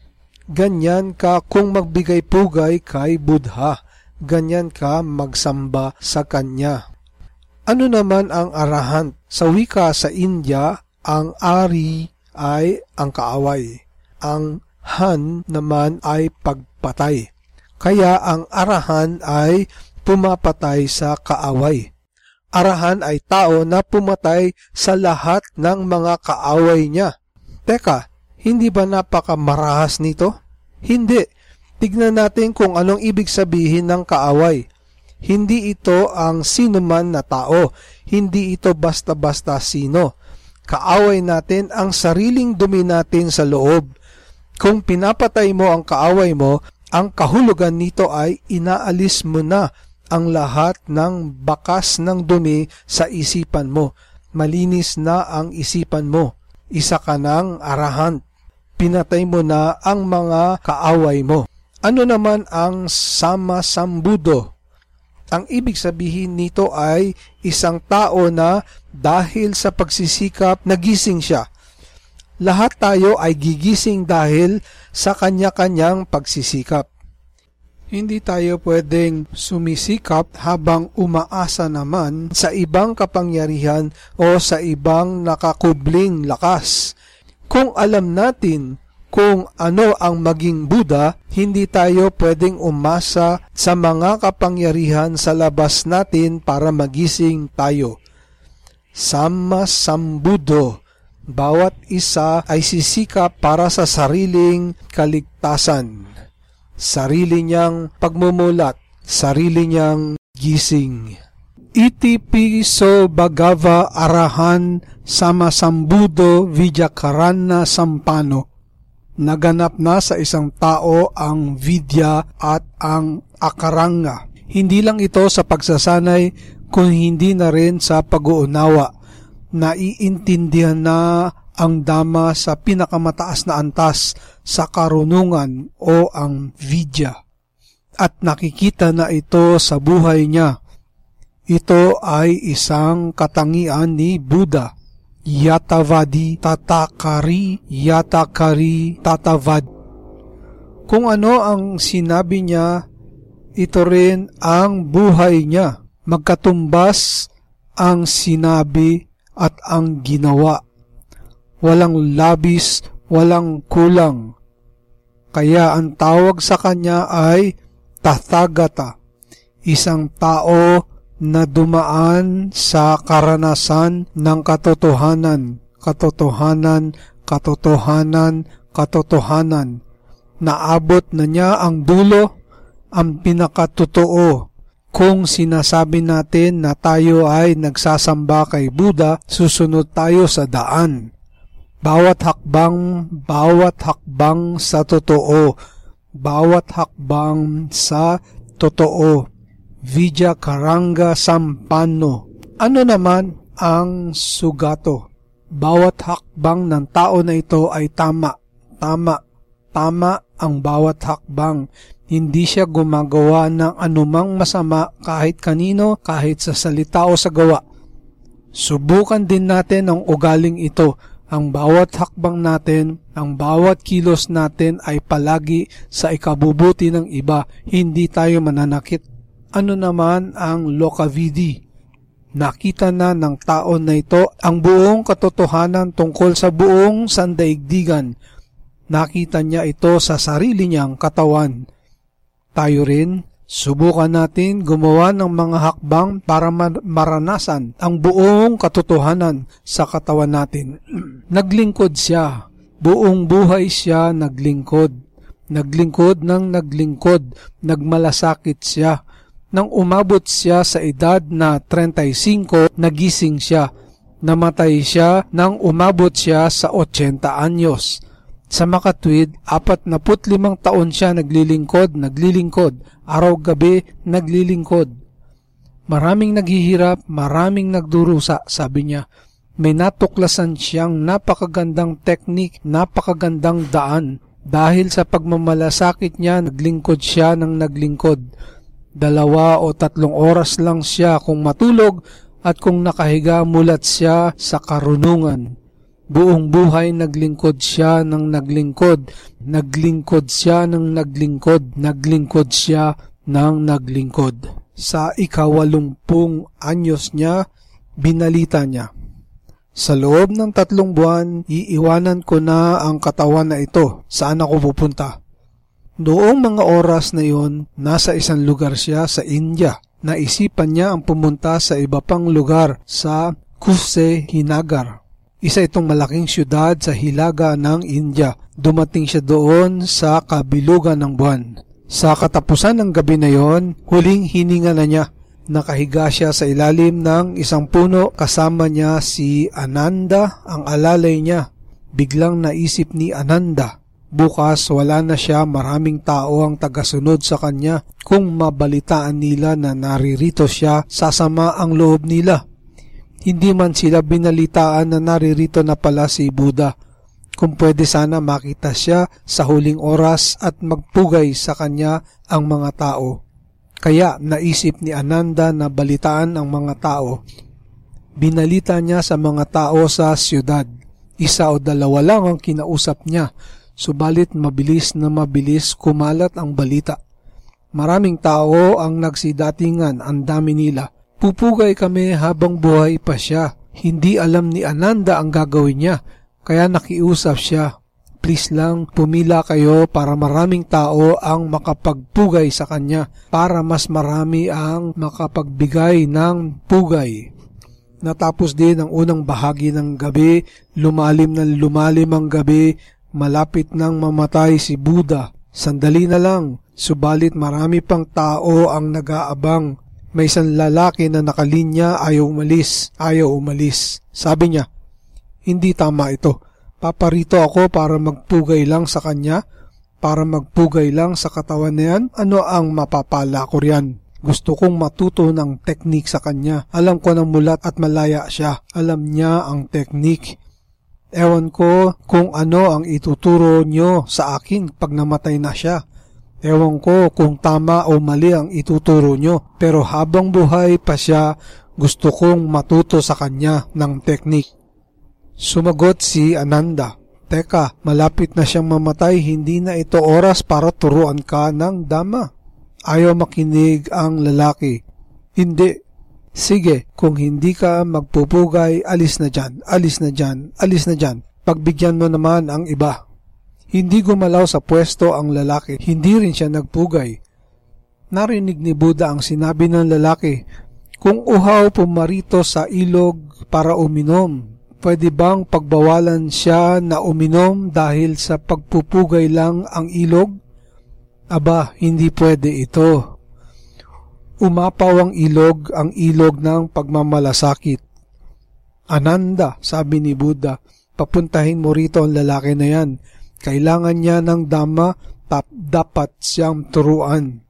Ganyan ka kung magbigay-pugay kay Buddha. Ganyan ka magsamba sa Kanya. Ano naman ang arahant? Sa wika sa India, ang ari ay ang kaaway. Ang han naman ay pagpatay. Kaya ang arahan ay pumapatay sa kaaway. Arahan ay tao na pumatay sa lahat ng mga kaaway niya. Teka, hindi ba napakamarahas nito? Hindi. Tignan natin kung anong ibig sabihin ng kaaway. Hindi ito ang sinuman na tao. Hindi ito basta-basta sino. Kaaway natin ang sariling dumi natin sa loob. Kung pinapatay mo ang kaaway mo, ang kahulugan nito ay inaalis mo na ang lahat ng bakas ng dumi sa isipan mo. Malinis na ang isipan mo. Isa ka ng arahant. Pinatay mo na ang mga kaaway mo. Ano naman ang samasambudo? Ang ibig sabihin nito ay isang tao na dahil sa pagsisikap nagising siya. Lahat tayo ay gigising dahil sa kanya-kanyang pagsisikap. Hindi tayo pwedeng sumisikap habang umaasa naman sa ibang kapangyarihan o sa ibang nakakubling lakas. Kung alam natin kung ano ang maging Buddha, hindi tayo pwedeng umasa sa mga kapangyarihan sa labas natin para magising tayo. Samasambudo. Bawat isa ay sisikap para sa sariling kaligtasan. Sarili niyang pagmumulat, sarili niyang gising. Iti piso Bhagava Arahan Samasambudo Vijakarana Sampano. Naganap na sa isang tao ang vidya at ang akaranga. Hindi lang ito sa pagsasanay, kung hindi na rin sa pag-uunawa. naiintindihan na ang Dhamma sa pinakamataas na antas sa karunungan o ang Vidya. At nakikita na ito sa buhay niya. Ito ay isang katangian ni Buddha. Yatavadi tatakari, yatakari tatavad. Kung ano ang sinabi niya, ito rin ang buhay niya. Magkatumbas ang sinabi at ang ginawa. Walang labis, walang kulang. Kaya ang tawag sa kanya ay Tathagata, isang tao na dumaan sa karanasan ng katotohanan, katotohanan, katotohanan, katotohanan. Naabot na niya ang dulo, ang pinakatotoo. Kung sinasabi natin na tayo ay nagsasamba kay Buddha, susunod tayo sa daan. Bawat hakbang sa totoo. Bawat hakbang sa totoo. Vidya Karanga Sampanno. Ano naman ang sugato? Bawat hakbang ng tao na ito ay tama. Tama ang bawat hakbang. Hindi siya gumagawa ng anumang masama kahit kanino, kahit sa salita o sa gawa. Subukan din natin ang ugaling ito. Ang bawat hakbang natin, ang bawat kilos natin ay palagi sa ikabubuti ng iba, hindi tayo mananakit. Ano naman ang Lokavidi? Nakita na ng tao na ito ang buong katotohanan tungkol sa buong sandaigdigan. Nakita niya ito sa sarili niyang katawan. Tayo rin, subukan natin gumawa ng mga hakbang para maranasan ang buong katotohanan sa katawan natin. Naglingkod siya. Buong buhay siya naglingkod. Naglingkod ng naglingkod. Nagmalasakit siya. Nang umabot siya sa edad na 35, nagising siya. Namatay siya nang umabot siya sa 80 anyos. Sa makatwid, 45 taon siya naglilingkod. Araw-gabi, naglilingkod. Maraming naghihirap, maraming nagdurusa, sabi niya. May natuklasan siyang napakagandang teknik, napakagandang daan. Dahil sa pagmamalasakit niya, naglingkod siya ng naglingkod. 2 o 3 oras lang siya kung matulog at kung nakahiga mulat siya sa karunungan. Buong buhay naglingkod siya ng naglingkod. Naglingkod siya ng naglingkod. Naglingkod siya ng naglingkod. Sa 80 anyos niya, binalita niya. Sa loob ng 3 buwan, iiwanan ko na ang katawan na ito. Saan ako pupunta? Noong mga oras na yon, nasa isang lugar siya sa India. Naisipan niya ang pumunta sa iba pang lugar sa Kushinagar. Isa itong malaking syudad sa hilaga ng India. Dumating siya doon sa kabilugan ng buwan. Sa katapusan ng gabi na yon, huling hininga na niya. Nakahiga siya sa ilalim ng isang puno, kasama niya si Ananda, ang alalay niya. Biglang naisip ni Ananda, bukas wala na siya, maraming tao ang tagasunod sa kanya. Kung mabalitaan nila na naririto siya, sasama ang loob nila. Hindi man sila binalitaan na naririto na pala si Buddha. Kung pwede sana makita siya sa huling oras at magpugay sa kanya ang mga tao. Kaya naisip ni Ananda na balitaan ang mga tao. Binalita niya sa mga tao sa siyudad. 1 o 2 lang ang kinausap niya, subalit mabilis na mabilis kumalat ang balita. Maraming tao ang nagsidatingan, ang dami nila. Pupugay kami habang buhay pa siya. Hindi alam ni Ananda ang gagawin niya, kaya nakiusap siya. Please lang, pumila kayo para maraming tao ang makapagpugay sa kanya, para mas marami ang makapagbigay ng pugay. Natapos din ang unang bahagi ng gabi, lumalim ang gabi, malapit nang mamatay si Buddha. Sandali na lang, subalit marami pang tao ang nag-aabang. May isang lalaki na nakalinya, ayaw umalis. Sabi niya, hindi tama ito. Paparito ako para magpugay lang sa kanya, para magpugay lang sa katawan na yan. Ano ang mapapala ko riyan? Gusto kong matuto ng teknik sa kanya. Alam ko na mulat at malaya siya. Alam niya ang teknik. Ewan ko kung ano ang ituturo nyo sa akin pag namatay na siya. Ewan ko kung tama o mali ang ituturo nyo. Pero habang buhay pa siya, gusto kong matuto sa kanya ng teknik. Sumagot si Ananda. Teka, malapit na siyang mamatay, hindi na ito oras para turuan ka ng Dhamma. Ayaw makinig ang lalaki. Hindi. Sige, kung hindi ka magpupugay, alis na dyan, alis na dyan, alis na dyan. Pagbigyan mo naman ang iba. Hindi gumalaw sa pwesto ang lalaki, hindi rin siya nagpugay. Narinig ni Buddha ang sinabi ng lalaki, kung uhaw pumarito sa ilog para uminom, pwede bang pagbawalan siya na uminom dahil sa pagpupugay lang ang ilog? Aba, hindi pwede ito. Umapaw ang ilog ng pagmamalasakit. Ananda, sabi ni Buddha, papuntahin mo rito ang lalaki na yan. Kailangan niya ng Dhamma, dapat siyang turuan.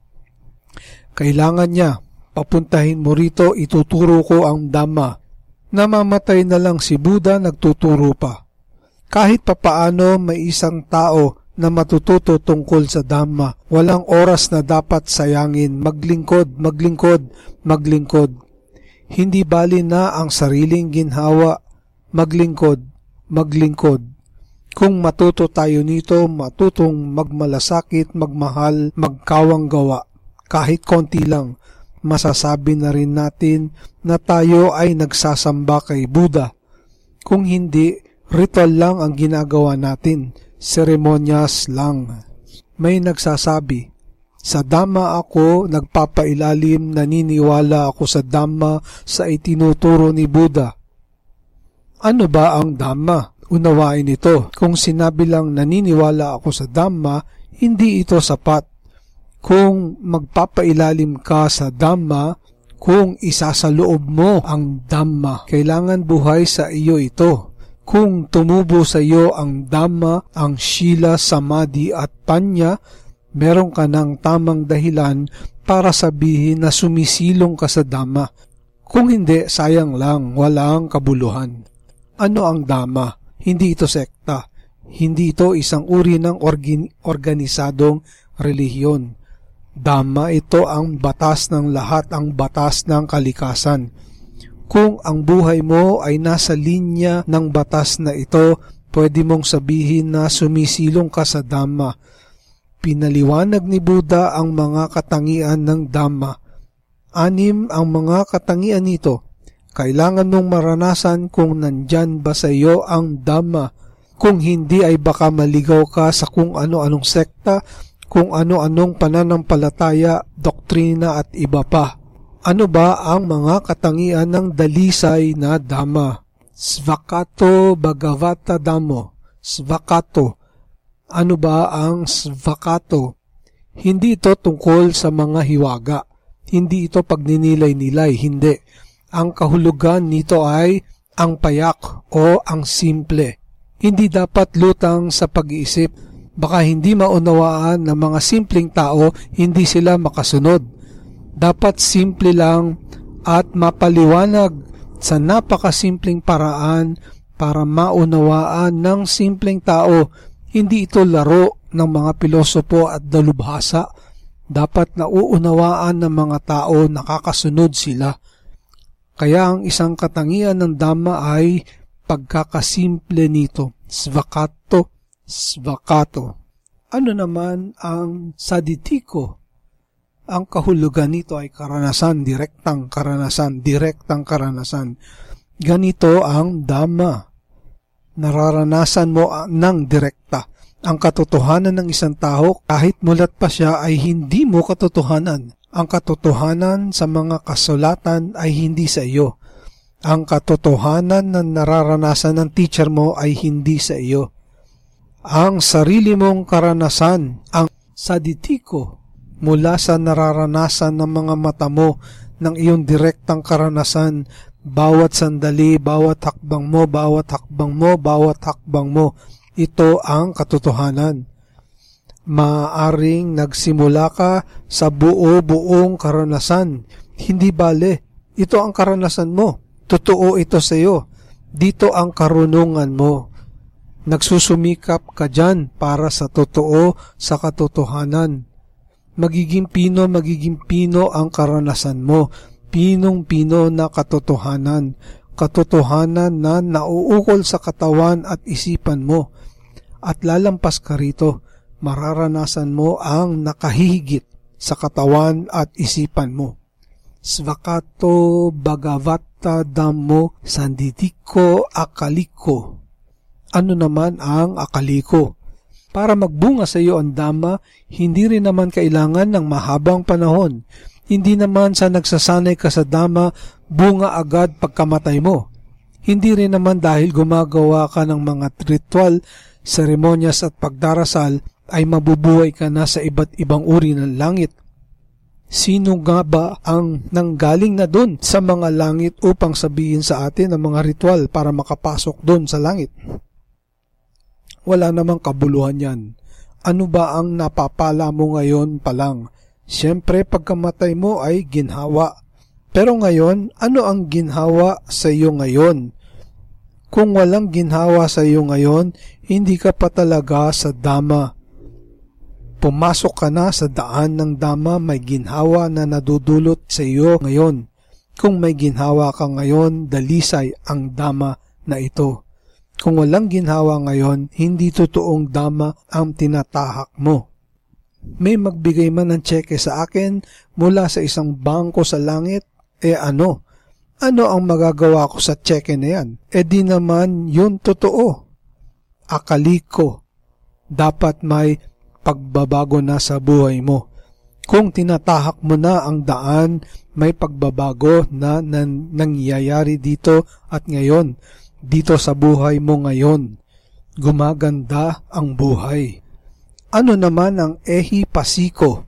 Kailangan niya, papuntahin mo rito, ituturo ko ang Dhamma. Namamatay na lang si Buddha, nagtuturo pa. Kahit papaano may isang tao na matututo tungkol sa Dhamma, walang oras na dapat sayangin, maglingkod, maglingkod, maglingkod. Hindi bali na ang sariling ginhawa, maglingkod, maglingkod. Kung matuto tayo nito, matutong magmalasakit, magmahal, magkawang gawa, kahit konti lang, masasabi na rin natin na tayo ay nagsasamba kay Buddha. Kung hindi, ritual lang ang ginagawa natin, seremonyas lang. May nagsasabi, sa Dhamma ako nagpapailalim, naniniwala ako sa Dhamma sa itinuturo ni Buddha. Ano ba ang Dhamma? Unawain ito. Kung sinabi lang naniniwala ako sa Dhamma, hindi ito sapat. Kung magpapailalim ka sa Dhamma, kung isasaloob mo ang Dhamma, kailangan buhay sa iyo ito. Kung tumubo sa iyo ang Dhamma, ang Shila, Samadhi at Panya, meron ka ng tamang dahilan para sabihin na sumisilong ka sa Dhamma. Kung hindi, sayang lang, walang kabuluhan. Ano ang Dhamma? Hindi ito sekta. Hindi ito isang uri ng organisadong relihiyon. Dhamma ito ang batas ng lahat, ang batas ng kalikasan. Kung ang buhay mo ay nasa linya ng batas na ito, pwede mong sabihin na sumisilong ka sa Dhamma. Pinaliwanag ni Buddha ang mga katangian ng Dhamma. 6 ang mga katangian nito. Kailangan mong maranasan kung nandyan ba sa iyo ang Dhamma. Kung hindi ay baka maligaw ka sa kung ano-anong sekta, kung ano-anong pananampalataya, doktrina at iba pa. Ano ba ang mga katangian ng dalisay na Dhamma? Svakato Bhagavata Dhammo. Svakato. Ano ba ang svakato? Hindi ito tungkol sa mga hiwaga. Hindi ito pagninilay-nilay. Hindi. Ang kahulugan nito ay ang payak o ang simple. Hindi dapat lutang sa pag-iisip. Baka hindi maunawaan ng mga simpleng tao, hindi sila makasunod. Dapat simple lang at mapaliwanag sa napakasimpleng paraan para maunawaan ng simpleng tao. Hindi ito laro ng mga pilosopo at dalubhasa. Dapat nauunawaan ng mga tao, nakakasunod sila. Kaya ang isang katangian ng Dhamma ay pagkakasimple nito. Svakato. Svakato. Ano naman ang saditiko? Ang kahulugan nito ay karanasan, direktang karanasan. Ganito ang Dhamma. Nararanasan mo ng direkta. Ang katotohanan ng isang tao, kahit mulat pa siya, ay hindi mo katotohanan. Ang katotohanan sa mga kasulatan ay hindi sa iyo. Ang katotohanan na nararanasan ng teacher mo ay hindi sa iyo. Ang sarili mong karanasan, ang saditiko, mula sa nararanasan ng mga mata mo, ng iyong direktang karanasan, bawat sandali, bawat hakbang mo, bawat hakbang mo, bawat hakbang mo, ito ang katotohanan. Maaaring nagsimula ka sa buong karanasan. Hindi bale, ito ang karanasan mo. Totoo ito sa iyo. Dito ang karunungan mo. Nagsusumikap ka dyan para sa totoo, sa katotohanan. Magiging pino ang karanasan mo. Pinong-pino na katotohanan. Katotohanan na nauukol sa katawan at isipan mo. At lalampas ka rito, mararanasan mo ang nakahihigit sa katawan at isipan mo. Svakato Bhagavata Dhammo Sanditiko Akaliko. Ano naman ang akaliko? Para magbunga sa iyo ang Dhamma, hindi rin naman kailangan ng mahabang panahon. Hindi naman sa nagsasanay ka sa Dhamma, bunga agad pagkamatay mo. Hindi rin naman dahil gumagawa ka ng mga ritual, seremonyas at pagdarasal, ay mabubuhay ka na sa iba't ibang uri ng langit. Sino nga ba ang nanggaling na dun sa mga langit upang sabihin sa atin ang mga ritual para makapasok dun sa langit? Wala namang kabuluhan yan. Ano ba ang napapala mo ngayon pa lang? Siyempre pagkamatay mo ay ginhawa. Pero ngayon, ano ang ginhawa sa iyo ngayon? Kung walang ginhawa sa iyo ngayon, hindi ka pa talaga sa Dhamma. Pumasok ka na sa daan ng Dhamma, may ginhawa na nadudulot sa iyo ngayon. Kung may ginhawa ka ngayon, dalisay ang Dhamma na ito. Kung walang ginhawa ngayon, hindi totoong Dhamma ang tinatahak mo. May magbigay man ng tseke sa akin mula sa isang bangko sa langit, ano? Ano ang magagawa ko sa tseke na yan? Di naman yun totoo. Akaliko. Dapat may pagbabago na sa buhay mo. Kung tinatahak mo na ang daan, may pagbabago na nangyayari dito at ngayon. Dito sa buhay mo ngayon. Gumaganda ang buhay. Ano naman ang ehipasiko?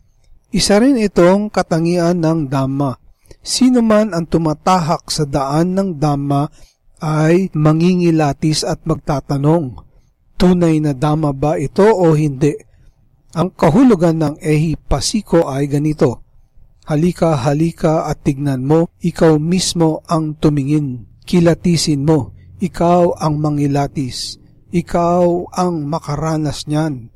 Isa rin itong katangian ng Dhamma. Sino man ang tumatahak sa daan ng Dhamma ay mangingilatis at magtatanong, tunay na Dhamma ba ito o hindi? Ang kahulugan ng ehipasiko ay ganito, halika at tignan mo, ikaw mismo ang tumingin, kilatisin mo, ikaw ang mangilatis, ikaw ang makaranas niyan,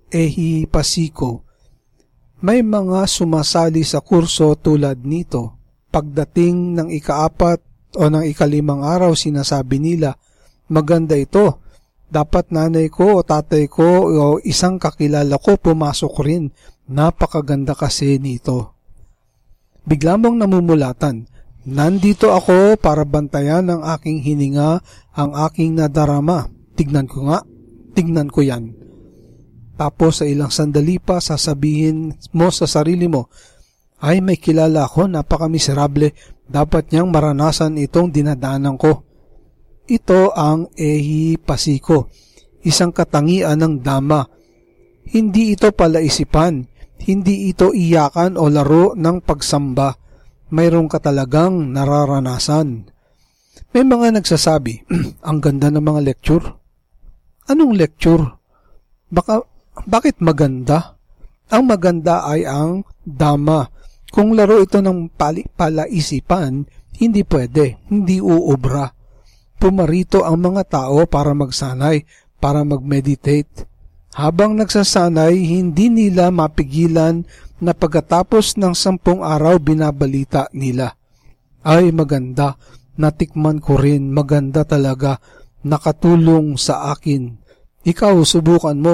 ehipasiko. May mga sumasali sa kurso tulad nito. Pagdating ng ika-4 o ng ika-5 araw, sinasabi nila, maganda ito. Dapat nanay ko o tatay ko o isang kakilala ko pumasok rin. Napakaganda kasi nito. Bigla mong namumulatan. Nandito ako para bantayan ang aking hininga, ang aking nadarama. Tignan ko nga. Tignan ko yan. Tapos sa ilang sandali pa, sasabihin mo sa sarili mo, ay may kilala ako, napakamiserable, dapat niyang maranasan itong dinadaanan ko. Ito ang ehipasiko, isang katangian ng Dhamma. Hindi ito palaisipan, hindi ito iyakan o laro ng pagsamba. Mayroon ka talagang nararanasan. May mga nagsasabi, ang ganda ng mga lecture. Anong lecture? Bakit maganda? Ang maganda ay ang Dhamma. Kung laro ito ng palaisipan, hindi pwede, hindi uubra. Pumarito ang mga tao para magsanay, para mag-meditate. Habang nagsasanay, hindi nila mapigilan na pagkatapos ng 10 araw binabalita nila. Ay maganda, natikman ko rin, maganda talaga, nakatulong sa akin. Ikaw, subukan mo.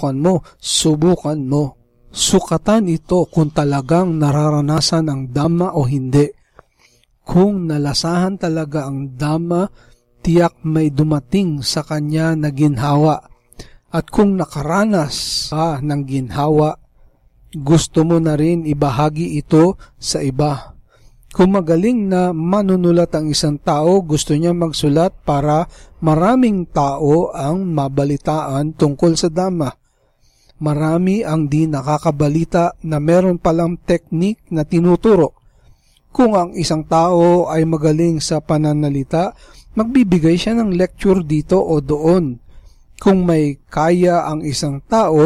Sukatan ito kung talagang nararanasan ang Dhamma o hindi. Kung nalasahan talaga ang Dhamma, tiyak may dumating sa kanya na ginhawa. At kung nakaranas ka ng ginhawa, gusto mo na rin ibahagi ito sa iba. Kung magaling na manunulat ang isang tao, gusto niya magsulat para maraming tao ang mabalitaan tungkol sa Dhamma. Marami ang di nakakabalita na meron palang teknik na tinuturo. Kung ang isang tao ay magaling sa pananalita, magbibigay siya ng lecture dito o doon. Kung may kaya ang isang tao,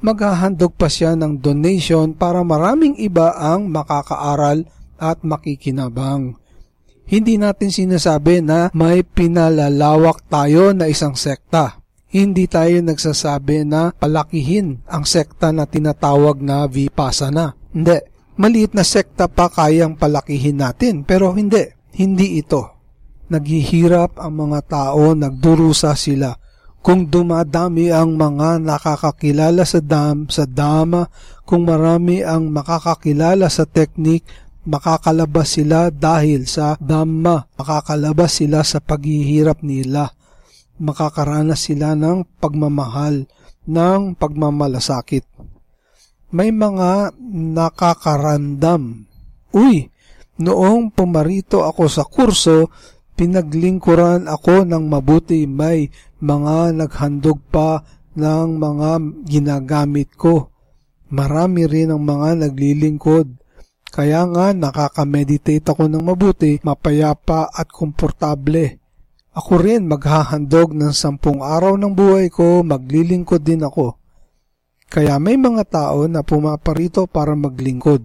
Maghahandog pa siya ng donation para maraming iba ang makakaaral at makikinabang. Hindi natin sinasabi na may pinalalawak tayo na isang sekta. Hindi tayo nagsasabi na palakihin ang sekta na tinatawag na Vipassana. Hindi. Maliit na sekta pa kayang palakihin natin, pero hindi. Hindi ito. Naghihirap ang mga tao, nagdurusa sila. Kung dumadami ang mga nakakakilala sa Dhamma, kung marami ang makakakilala sa teknik, makakalabas sila dahil sa Dhamma, makakalabas sila sa paghihirap nila, makakaranas sila ng pagmamahal, ng pagmamalasakit. May mga nakakarandam. Uy, noong pumarito ako sa kurso, pinaglingkuran ako ng mabuti, may mga naghandog pa ng mga ginagamit ko. Marami rin ang mga naglilingkod. Kaya nga nakaka-meditate ako ng mabuti, mapayapa at komportable. Ako rin maghahandog ng 10 araw ng buhay ko, maglilingkod din ako. Kaya may mga tao na pumaparito para maglingkod.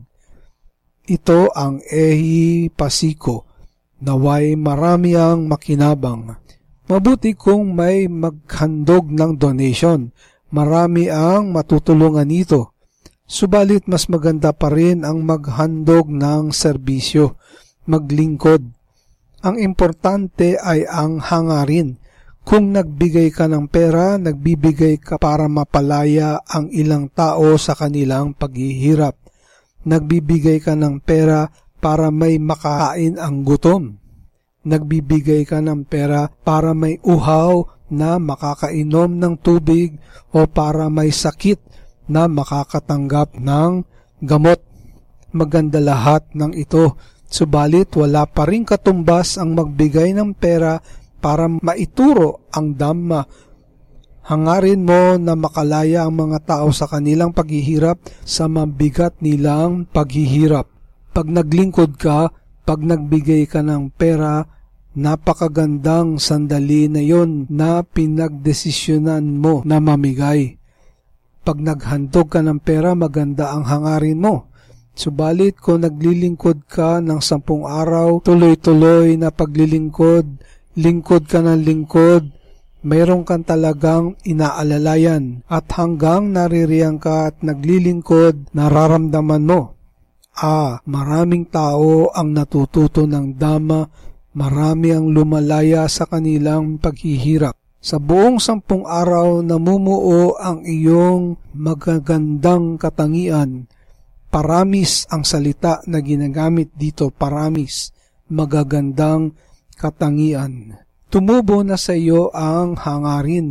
Ito ang Ehi-Passiko. Naway marami ang makinabang. Mabuti kung may maghandog ng donation. Marami ang matutulungan nito. Subalit mas maganda pa rin ang maghandog ng serbisyo, maglingkod. Ang importante ay ang hangarin. Kung nagbigay ka ng pera, nagbibigay ka para mapalaya ang ilang tao sa kanilang paghihirap. Nagbibigay ka ng pera para may makain ang gutom. Nagbibigay ka ng pera para may uhaw na makakainom ng tubig o para may sakit na makakatanggap ng gamot. Maganda lahat ng ito, subalit wala pa rin katumbas ang magbigay ng pera para maituro ang Dhamma. Hangarin mo na makalaya ang mga tao sa kanilang paghihirap sa mabigat nilang paghihirap. Pag naglingkod ka, pag nagbigay ka ng pera, napakagandang sandali na yon na pinagdesisyonan mo na mamigay. Pag naghandog ka ng pera, maganda ang hangarin mo. Subalit kung naglilingkod ka ng 10 araw, tuloy-tuloy na paglilingkod, lingkod ka ng lingkod, mayroon kang talagang inaalalayan at hanggang naririyang ka at naglilingkod, nararamdaman mo, maraming tao ang natututo ng Dhamma, marami ang lumalaya sa kanilang paghihirap. Sa buong 10 araw, namumuo ang iyong magagandang katangian. Paramis ang salita na ginagamit dito, paramis, magagandang katangian. Tumubo na sa iyo ang hangarin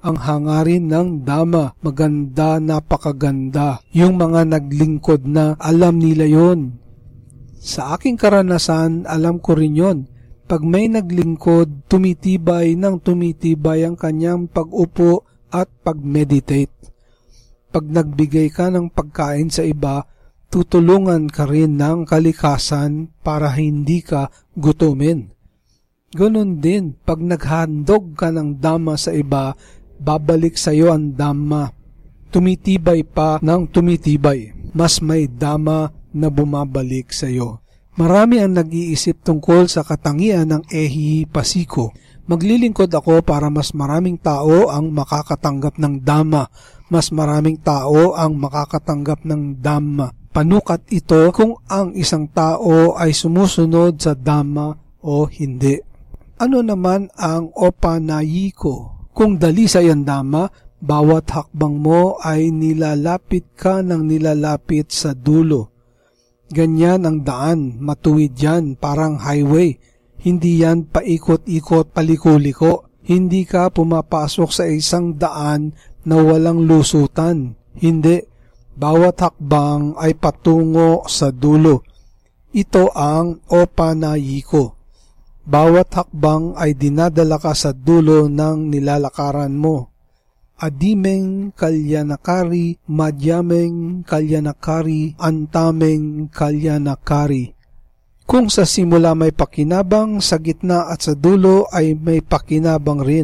ng Dhamma, maganda, napakaganda. Yung mga naglingkod na, alam nila yon. Sa aking karanasan, alam ko rin yon. Pag may naglingkod, tumitibay ang kanyang pag-upo at pag-meditate. Pag nagbigay ka ng pagkain sa iba, tutulungan ka rin ng kalikasan para hindi ka gutumin. Ganon din, pag naghandog ka ng Dhamma sa iba, babalik sa iyo ang Dhamma. Tumitibay pa ng tumitibay. Mas may Dhamma na bumabalik sa iyo. Marami ang nag-iisip tungkol sa katangian ng Ehi-Passiko. Maglilingkod ako para mas maraming tao ang makakatanggap ng Dhamma. Mas maraming tao ang makakatanggap ng Dhamma. Panukat ito kung ang isang tao ay sumusunod sa Dhamma o hindi. Ano naman ang Opanayiko? Kung dalisay ang Dhamma, bawat hakbang mo ay nilalapit ka ng nilalapit sa dulo. Ganyan ang daan, matuwid yan, parang highway. Hindi yan paikot-ikot, paliko-liko. Hindi ka pumapasok sa isang daan na walang lusutan. Hindi. Bawat hakbang ay patungo sa dulo. Ito ang Opanayiko. Bawat hakbang ay dinadala ka sa dulo ng nilalakaran mo. Adimeng kalyanakari, madyameng kalyanakari, antameng kalyanakari. Kung sa simula may pakinabang, sa gitna at sa dulo ay may pakinabang rin.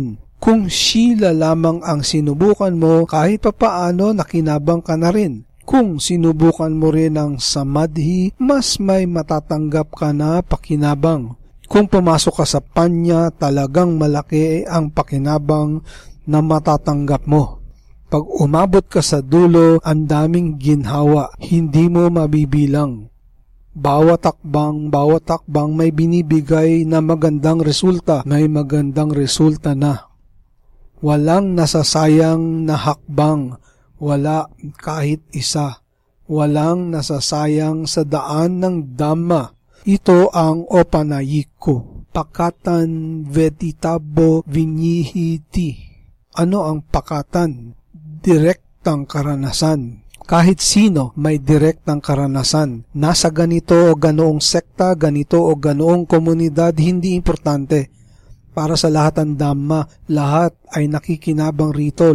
Kung sila lamang ang sinubukan mo, kahit papaano nakinabang ka na rin. Kung sinubukan mo rin ang samadhi, mas may matatanggap ka na pakinabang. Kung pumasok ka sa panya, talagang malaki ang pakinabang na matatanggap mo. Pag umabot ka sa dulo, ang daming ginhawa, hindi mo mabibilang. Bawat takbang may binibigay na magandang resulta, may magandang resulta na. Walang nasasayang na hakbang, wala kahit isa. Walang nasasayang sa daan ng Dhamma. Ito ang Opanayiko, Pakatan Veditabo Vinyihiti. Ano ang pakatan? Direktang karanasan. Kahit sino may direktang karanasan. Nasa ganito o ganoong sekta, ganito o ganoong komunidad, hindi importante. Para sa lahat ng Dhamma, lahat ay nakikinabang rito,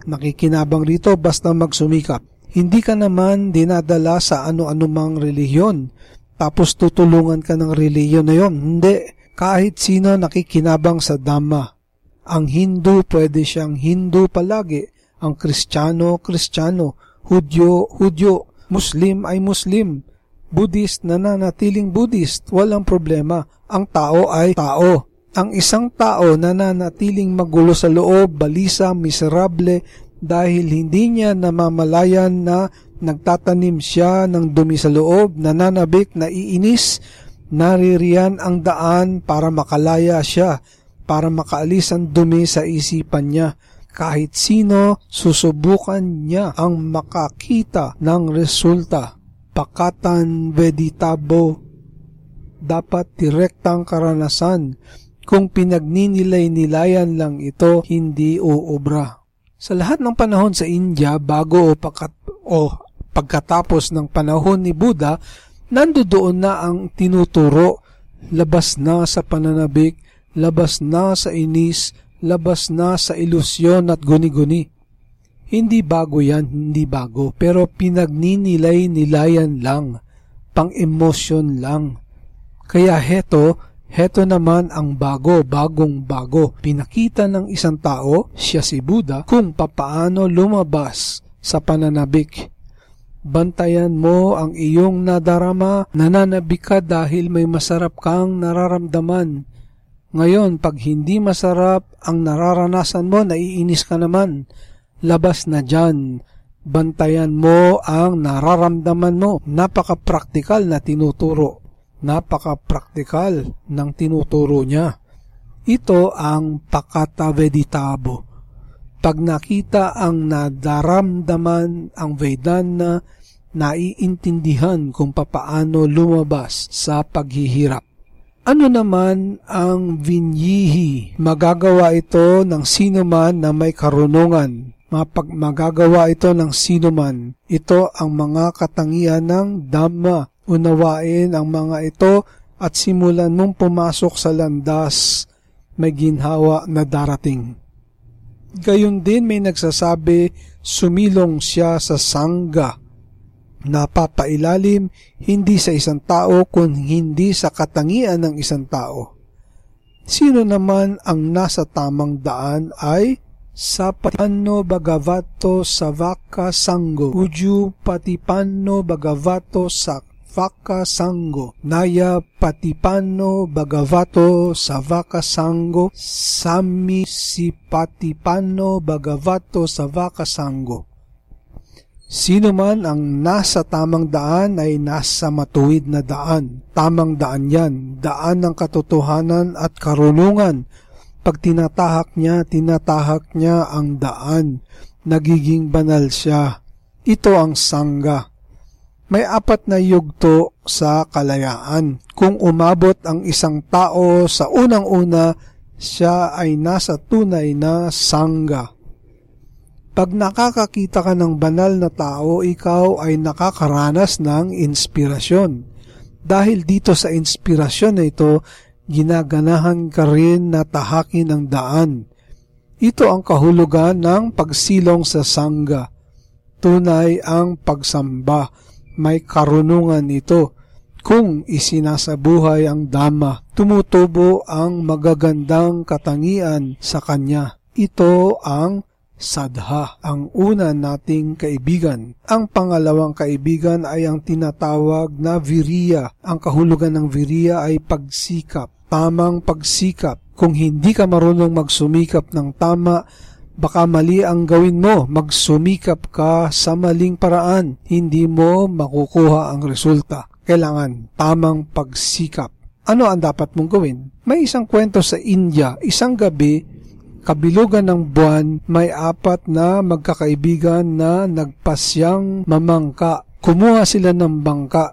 basta magsumikap. Hindi ka naman dinadala sa ano-ano mang relihiyon, tapos tutulungan ka ng relihiyon na yon. Hindi, kahit sino nakikinabang sa Dhamma. Ang Hindu, pwede siyang Hindu palagi. Ang Kristiyano, Hudyo, Muslim ay Muslim. Buddhist, nananatiling Buddhist, walang problema. Ang tao ay tao. Ang isang tao nananatiling magulo sa loob, balisa, miserable, dahil hindi niya namamalayan na nagtatanim siya ng dumi sa loob, nananabik, naiinis, naririyan ang daan para makalaya siya, para makaalis ang dumi sa isipan niya. Kahit sino, susubukan niya ang makakita ng resulta. Pakatan Veditabo, dapat direktang karanasan. Kung pinagninilay-nilayan lang ito, hindi uubra. Sa lahat ng panahon sa India, bago o pagkatapos ng panahon ni Buddha, nandoon na ang tinuturo, labas na sa pananabik, labas na sa inis, labas na sa ilusyon at guni-guni. Hindi bago yan, hindi bago, pero pinagninilay-nilayan lang, pang-emosyon lang. Kaya heto naman ang bagong bago. Pinakita ng isang tao, siya si Buddha, kung papaano lumabas sa pananabik. Bantayan mo ang iyong nadarama, nananabik ka dahil may masarap kang nararamdaman. Ngayon, pag hindi masarap ang nararanasan mo, naiinis ka naman. Labas na dyan. Bantayan mo ang nararamdaman mo. Napaka-praktikal na tinuturo. Napaka-praktikal ng tinuturo niya. Ito ang Pakata Veditabo. Pag nakita ang nadaramdaman ang Vedana, naiintindihan kung papaano lumabas sa paghihirap. Ano naman ang Vinyihi? Magagawa ito ng sinuman na may karunungan. Magagawa ito ng sinuman. Ito ang mga katangian ng Dhamma. Unawain ang mga ito at simulan mong pumasok sa landas, may ginhawa na darating. Gayon din may nagsasabi, sumilong siya sa sangga. Napapailalim hindi sa isang tao kundi hindi sa katangian ng isang tao. Sino naman ang nasa tamang daan ay sa patipanno bhagavato savaka sanggo. Uju patipanno bhagavato savaka sanggo. Naya patipanno bhagavato savaka sanggo. Sami si patipanno bhagavato savaka sanggo. Sino man ang nasa tamang daan ay nasa matuwid na daan. Tamang daan yan, daan ng katotohanan at karunungan. Pag tinatahak niya ang daan. Nagiging banal siya. Ito ang sangga. May 4 na yugto sa kalayaan. Kung umabot ang isang tao sa unang-una, siya ay nasa tunay na sangga. Pag nakakakita ka ng banal na tao, ikaw ay nakakaranas ng inspirasyon. Dahil dito sa inspirasyon na ito, ginaganahan ka rin na tahakin ang daan. Ito ang kahulugan ng pagsilong sa sangga. Tunay ang pagsamba. May karunungan ito. Kung isinasabuhay ang Dhamma, tumutubo ang magagandang katangian sa kanya. Ito ang sadha, ang una nating kaibigan. Ang pangalawang kaibigan ay ang tinatawag na viriya. Ang kahulugan ng viriya ay pagsikap, tamang pagsikap. Kung hindi ka marunong magsumikap ng tama, baka mali ang gawin mo. Magsumikap ka sa maling paraan, hindi mo makukuha ang resulta. Kailangan tamang pagsikap. Ano ang dapat mong gawin? May isang kwento sa India. Isang gabi, kabilugan ng buwan, may 4 na magkakaibigan na nagpasyang mamangka. Kumuha sila ng bangka.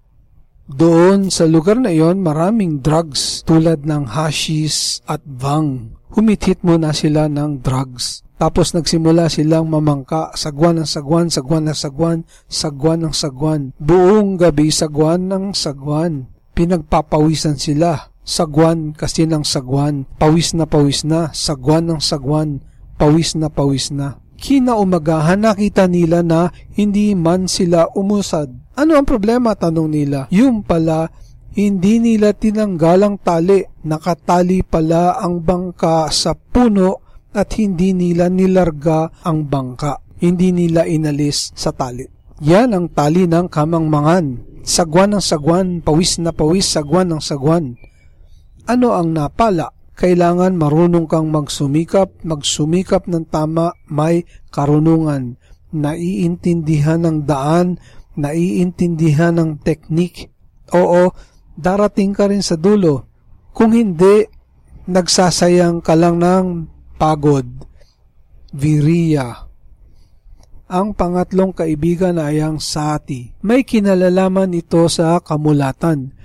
Doon sa lugar na iyon, maraming drugs tulad ng hashish at bhang. Humithit muna sila ng drugs. Tapos nagsimula silang mamangka, sagwan ng sagwan, sagwan ng sagwan, sagwan ng sagwan. Buong gabi sagwan ng sagwan. Pinagpapawisan sila. Sagwan kasi ng sagwan, pawis na, sagwan ng sagwan, pawis na. Kinaumagahan nakita nila na hindi man sila umusad. Ano ang problema? Tanong nila. Yung pala, hindi nila tinanggal ang tali. Nakatali pala ang bangka sa puno at hindi nila nilarga ang bangka. Hindi nila inalis sa tali. Yan ang tali ng kamangmangan. Sagwan ng sagwan, pawis na pawis, sagwan ng sagwan. Ano ang napala? Kailangan marunong kang magsumikap ng tama, may karunungan, naiintindihan ng daan, naiintindihan ng teknik. Oo, darating ka rin sa dulo. Kung hindi, nagsasayang ka lang ng pagod. Viriya. Ang pangatlong kaibigan ay ang sati. May kinalalaman ito sa kamulatan.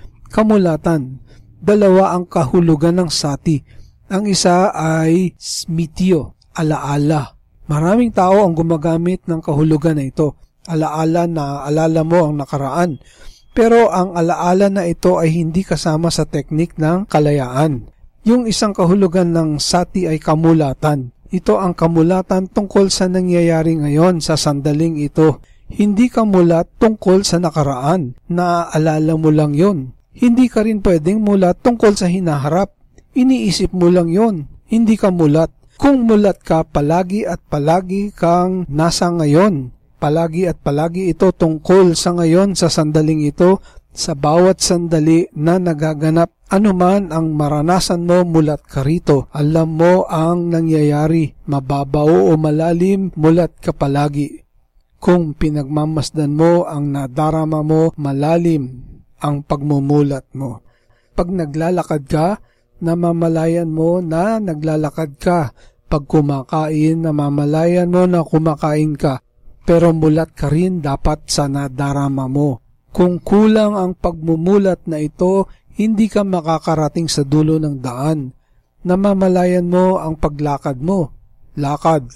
Dalawa ang kahulugan ng sati. Ang isa ay smityo, alaala. Maraming tao ang gumagamit ng kahulugan na ito. Alaala na alala mo ang nakaraan. Pero ang alaala na ito ay hindi kasama sa teknik ng kalayaan. Yung isang kahulugan ng sati ay kamulatan. Ito ang kamulatan tungkol sa nangyayari ngayon sa sandaling ito. Hindi kamulat tungkol sa nakaraan. Naaalala mo lang yon. Hindi ka rin pwedeng mulat tungkol sa hinaharap. Iniisip mo lang yon. Hindi ka mulat. Kung mulat ka, palagi at palagi kang nasa ngayon. Palagi at palagi ito tungkol sa ngayon sa sandaling ito, sa bawat sandali na nagaganap. Anuman ang maranasan mo, mulat ka rito. Alam mo ang nangyayari, mababaw o malalim, mulat ka palagi. Kung pinagmamasdan mo ang nadarama mo, malalim ang pagmumulat mo. Pag naglalakad ka, namamalayan mo na naglalakad ka. Pag kumakain, namamalayan mo na kumakain ka. Pero mulat ka rin dapat sa nadarama mo. Kung kulang ang pagmumulat na ito, hindi ka makakarating sa dulo ng daan. Namamalayan mo ang paglakad mo. Lakad.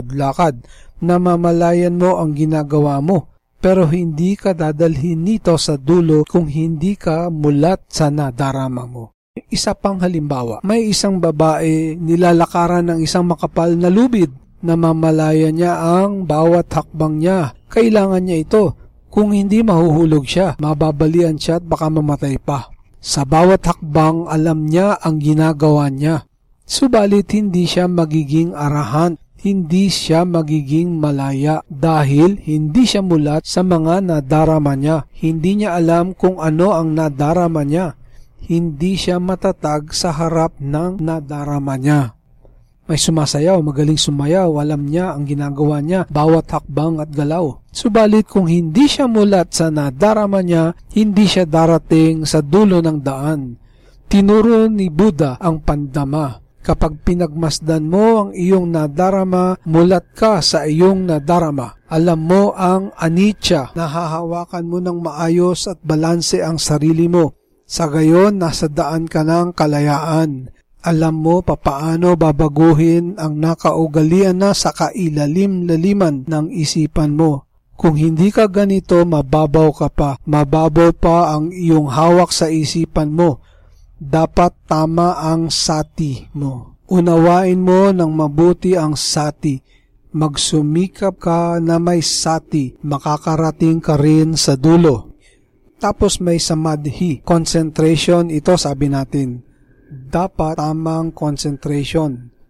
Namamalayan mo ang ginagawa mo. Pero hindi ka dadalhin nito sa dulo kung hindi ka mulat sa nadarama mo. Isa pang halimbawa, may isang babae nilalakaran ng isang makapal na lubid. Namamalayan niya ang bawat hakbang niya. Kailangan niya ito. Kung hindi, mahuhulog siya, mababalian siya at baka mamatay pa. Sa bawat hakbang, alam niya ang ginagawa niya. Subalit hindi siya magiging arahan, hindi siya magiging malaya dahil hindi siya mulat sa mga nadarama niya. Hindi niya alam kung ano ang nadarama niya. Hindi siya matatag sa harap ng nadarama niya. May sumasayaw, magaling sumayaw, alam niya ang ginagawa niya, bawat hakbang at galaw. Subalit kung hindi siya mulat sa nadarama niya, hindi siya darating sa dulo ng daan. Tinuro ni Buddha ang pandama. Kapag pinagmasdan mo ang iyong nadarama, mulat ka sa iyong nadarama. Alam mo ang anicca, nahahawakan mo ng maayos at balanse ang sarili mo. Sa gayon, nasa daan ka ng kalayaan. Alam mo papaano babaguhin ang nakaugalian na sa kailalim-laliman ng isipan mo. Kung hindi ka ganito, mababaw ka pa. Mababaw pa ang iyong hawak sa isipan mo. Dapat tama ang sati mo. Unawain mo ng mabuti ang sati. Magsumikap ka na may sati. Makakarating ka rin sa dulo. Tapos may samadhi. Concentration, ito sabi natin. Dapat tamang concentration.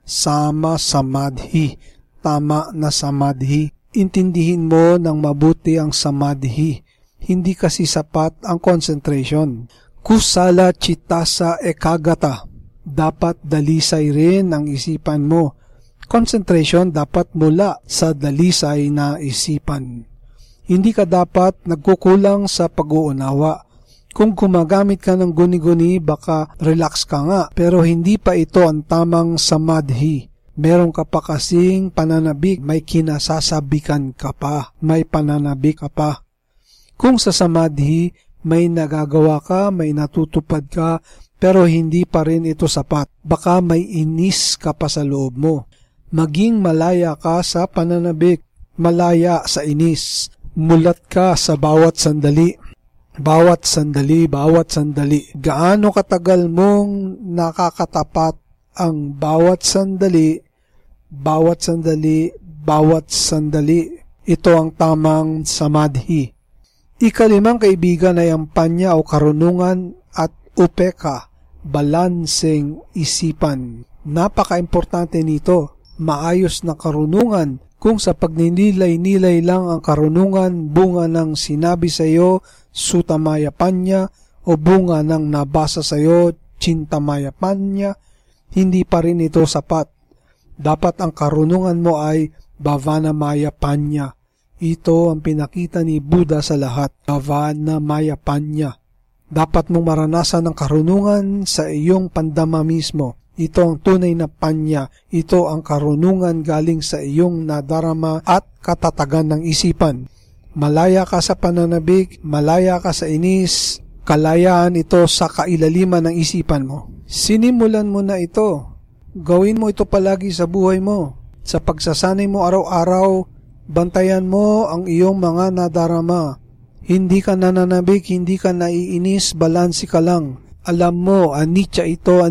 sama samadhi, tama na samadhi. Intindihin mo ng mabuti ang samadhi. Hindi kasi sapat ang concentration. Kusala chittasa ekagata. Dapat dalisay rin ang isipan mo. Concentration dapat mula sa dalisay na isipan. Hindi ka dapat nagkukulang sa pag-uunawa. Kung gumagamit ka ng guni-guni, baka relax ka nga, pero hindi pa ito ang tamang samadhi. Meron ka pa kasing pananabik, may kinasasabikan ka pa, may pananabik ka pa. Kung sa samadhi, may nagagawa ka, may natutupad ka, pero hindi pa rin ito sapat. Baka may inis ka pa sa loob mo. Maging malaya ka sa pananabik, malaya sa inis. Mulat ka sa bawat sandali. Bawat sandali. Gaano katagal mong nakakatapat ang bawat sandali. Ito ang tamang samadhi. Ikalimang kaibigan ay ang panya o karunungan at upeka, balanseng isipan. Napaka-importante nito. Maayos na karunungan. Kung sa pagninilay-nilay lang ang karunungan, bunga ng sinabi sa iyo, sutamaya panya, o bunga ng nabasa sa iyo, chintamaya panya, hindi pa rin ito sapat. Dapat ang karunungan mo ay bhavanamaya panya. Ito ang pinakita ni Buddha sa lahat, bhavanamaya panya. Dapat mong maranasan ang karunungan sa iyong pandama mismo. Ito ang tunay na panya. Ito ang karunungan galing sa iyong nadarama at katatagan ng isipan. Malaya ka sa pananabik, malaya ka sa inis, kalayaan ito sa kailaliman ng isipan mo. Sinimulan mo na ito. Gawin mo ito palagi sa buhay mo. Sa pagsasanay mo araw-araw, bantayan mo ang iyong mga nadarama. Hindi ka nananabik, hindi ka naiinis, balanse ka lang. Alam mo, anicca ito,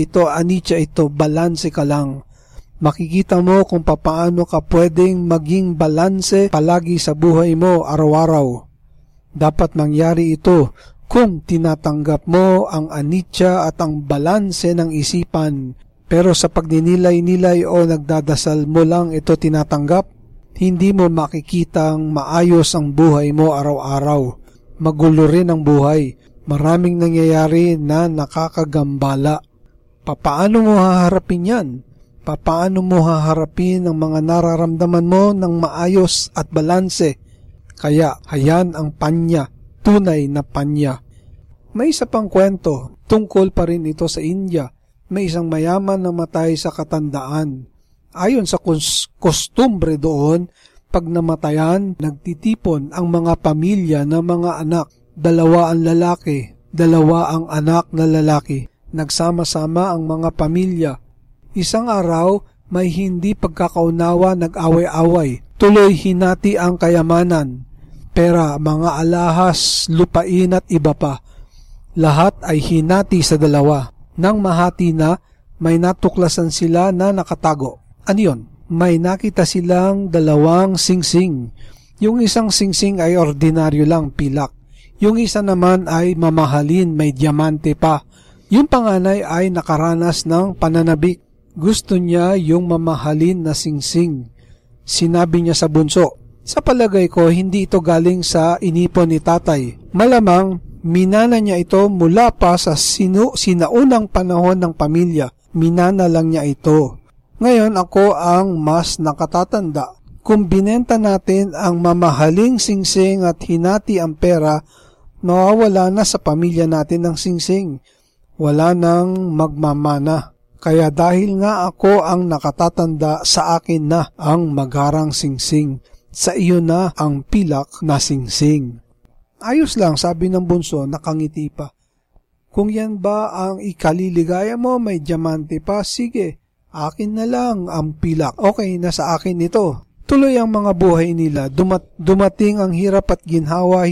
balanse ka lang. Makikita mo kung papaano ka pwedeng maging balanse palagi sa buhay mo araw-araw. Dapat mangyari ito kung tinatanggap mo ang anicca at ang balanse ng isipan. Pero sa pagninilay-nilay o nagdadasal mo lang ito tinatanggap, hindi mo makikitang maayos ang buhay mo araw-araw. Magulo rin ang buhay. Maraming nangyayari na nakakagambala. Papaano mo haharapin yan? Papaano mo haharapin ang mga nararamdaman mo ng maayos at balanse? Kaya, hayan ang panya, tunay na panya. May isa pang kwento, tungkol pa rin ito sa India. May isang mayaman na matay sa katandaan. Ayon sa kostumbre doon, pag namatayan, nagtitipon ang mga pamilya ng mga anak. 2 ang lalaki, 2 ang anak na lalaki. Nagsama-sama ang mga pamilya. Isang araw, may hindi pagkakaunawa, nag-away-away. Tuloy hinati ang kayamanan. Pera, mga alahas, lupain at iba pa. Lahat ay hinati sa 2. Nang mahati na, may natuklasan sila na nakatago. Ano yun? May nakita silang 2 singsing. Yung isang singsing ay ordinaryo lang, pilak. Yung isa naman ay mamahalin, may diamante pa. Yung panganay ay nakaranas ng pananabik. Gusto niya yung mamahalin na singsing. Sinabi niya sa bunso, sa palagay ko hindi ito galing sa inipon ni tatay. Malamang minana niya ito mula pa sa sinaunang panahon ng pamilya. Minana lang niya ito. Ngayon ako ang mas nakatatanda. Kung binenta natin ang mamahaling singsing at hinati ang pera, mawawala na sa pamilya natin ng singsing. Wala nang magmamana. Kaya dahil nga ako ang nakatatanda, sa akin na ang magarang singsing. Sa iyo na ang pilak na singsing. Ayos lang, sabi ng bunso, nakangiti pa. Kung yan ba ang ikaliligaya mo, may diamante pa, sige, akin na lang ang pilak. Okay, nasa akin ito. Tuloy ang mga buhay nila. Dumating ang hirap at ginhawa.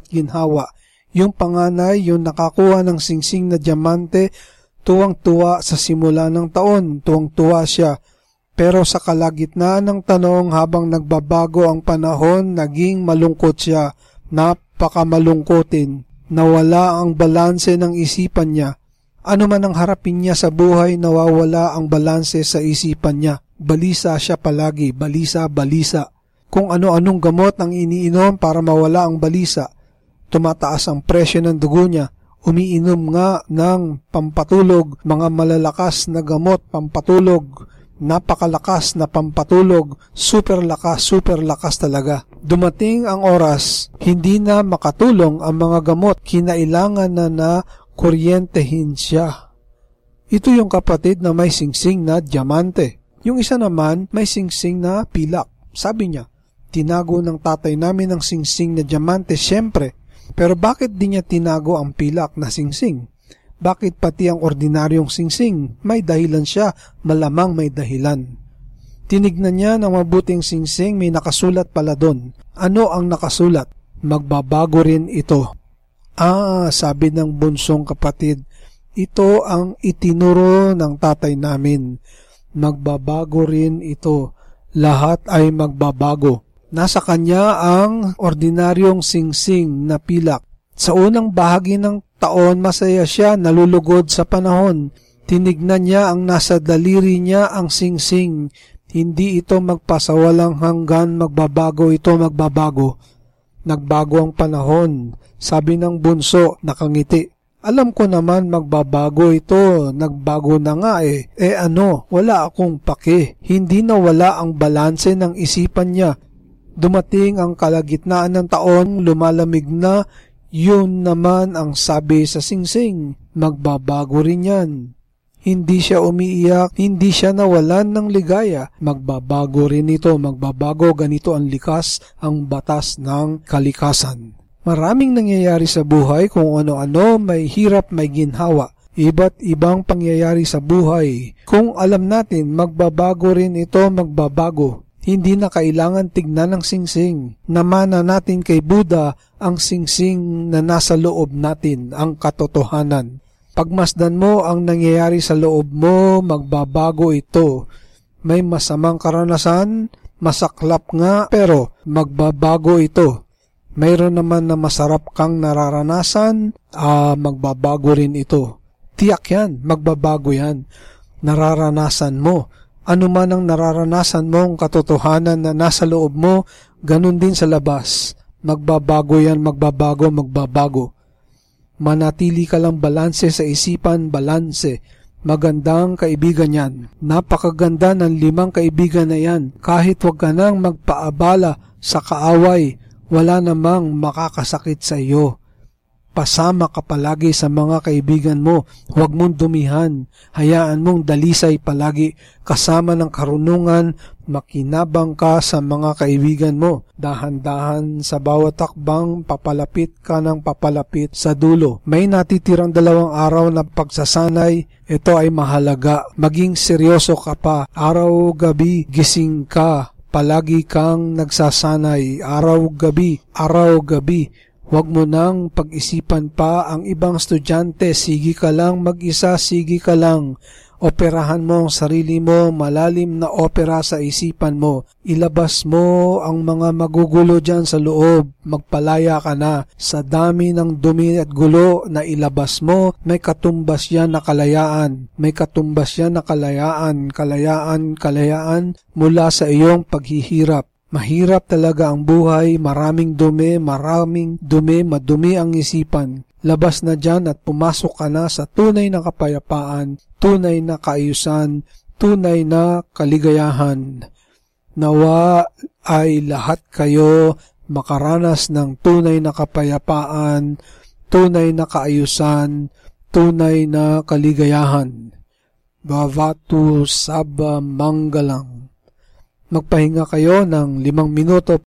Yung panganay, yung nakakuha ng singsing na diamante, tuwang-tuwa sa simula ng taon, tuwang-tuwa siya. Pero sa kalagitnaan ng tanong, habang nagbabago ang panahon, naging malungkot siya. Napakamalungkotin. Nawala ang balanse ng isipan niya. Ano man ang harapin niya sa buhay, nawawala ang balanse sa isipan niya. Balisa siya palagi, balisa. Kung ano-anong gamot ang iniinom para mawala ang balisa. Tumataas ang presyo ng dugo niya. Umiinom nga ng pampatulog, mga malalakas na gamot, pampatulog, napakalakas na pampatulog, super lakas talaga. Dumating ang oras, hindi na makatulong ang mga gamot, kinailangan na kuryentehin siya. Ito yung kapatid na may singsing na diamante. Yung isa naman may singsing na pilak. Sabi niya, tinago ng tatay namin ang singsing na diamante, siyempre. Pero bakit di niya tinago ang pilak na singsing? Bakit pati ang ordinaryong singsing? May dahilan siya, malamang may dahilan. Tinignan niya ng mabuting singsing, may nakasulat pala doon. Ano ang nakasulat? Magbabago rin ito. Sabi ng bunsong kapatid, ito ang itinuro ng tatay namin. Magbabago rin ito. Lahat ay magbabago. Nasa kanya ang ordinaryong singsing na pilak. Sa unang bahagi ng taon, masaya siya, nalulugod sa panahon. Tinignan niya ang nasa daliri niya, ang singsing. Hindi ito magpasawalang hanggan, magbabago ito, magbabago. Nagbago ang panahon. Sabi ng bunso, nakangiti. Alam ko naman magbabago ito, nagbago na nga eh. Wala akong pake. Hindi na wala ang balanse ng isipan niya. Dumating ang kalagitnaan ng taon, lumalamig na, yun naman ang sabi sa singsing, magbabago rin yan. Hindi siya umiiyak, hindi siya nawalan ng ligaya, magbabago rin ito, magbabago, ganito ang likas, ang batas ng kalikasan. Maraming nangyayari sa buhay, kung ano-ano, may hirap, may ginhawa. Iba't ibang pangyayari sa buhay. Kung alam natin, magbabago rin ito, magbabago. Hindi na kailangan tignan ng singsing. Namana natin kay Buddha ang singsing na nasa loob natin, ang katotohanan. Pagmasdan mo ang nangyayari sa loob mo, magbabago ito. May masamang karanasan, masaklap nga, pero magbabago ito. Mayroon naman na masarap kang nararanasan, magbabago rin ito. Tiyak yan, magbabago yan. Nararanasan mo. Ano man ang nararanasan mong katotohanan na nasa loob mo, ganun din sa labas. Magbabago yan, magbabago. Manatili ka lang balanse sa isipan, balanse. Magandang kaibigan yan. Napakaganda ng 5 kaibigan na yan. Kahit wag ka nang magpaabala sa kaaway, wala namang makakasakit sa iyo. Pasama ka palagi sa mga kaibigan mo. Huwag mong dumihan. Hayaan mong dalisay palagi. Kasama ng karunungan, makinabang ka sa mga kaibigan mo. Dahan-dahan sa bawat takbang, papalapit ka ng papalapit sa dulo. May natitirang 2 araw na pagsasanay. Ito ay mahalaga. Maging seryoso ka pa. Araw-gabi, gising ka. Palagi kang nagsasanay. Araw-gabi. Huwag mo nang pag-isipan pa ang ibang estudyante, sige ka lang mag-isa, sige ka lang. Operahan mo ang sarili mo, malalim na opera sa isipan mo. Ilabas mo ang mga magugulo dyan sa loob, magpalaya ka na. Sa dami ng dumi at gulo na ilabas mo, may katumbas yan na kalayaan. May katumbas yan na kalayaan mula sa iyong paghihirap. Mahirap talaga ang buhay, maraming dumi, madumi ang isipan. Labas na dyan at pumasok ka na sa tunay na kapayapaan, tunay na kaayusan, tunay na kaligayahan. Nawa ay lahat kayo makaranas ng tunay na kapayapaan, tunay na kaayusan, tunay na kaligayahan. Bhavatu Sabba Mangalang. Magpahinga kayo ng 5 minuto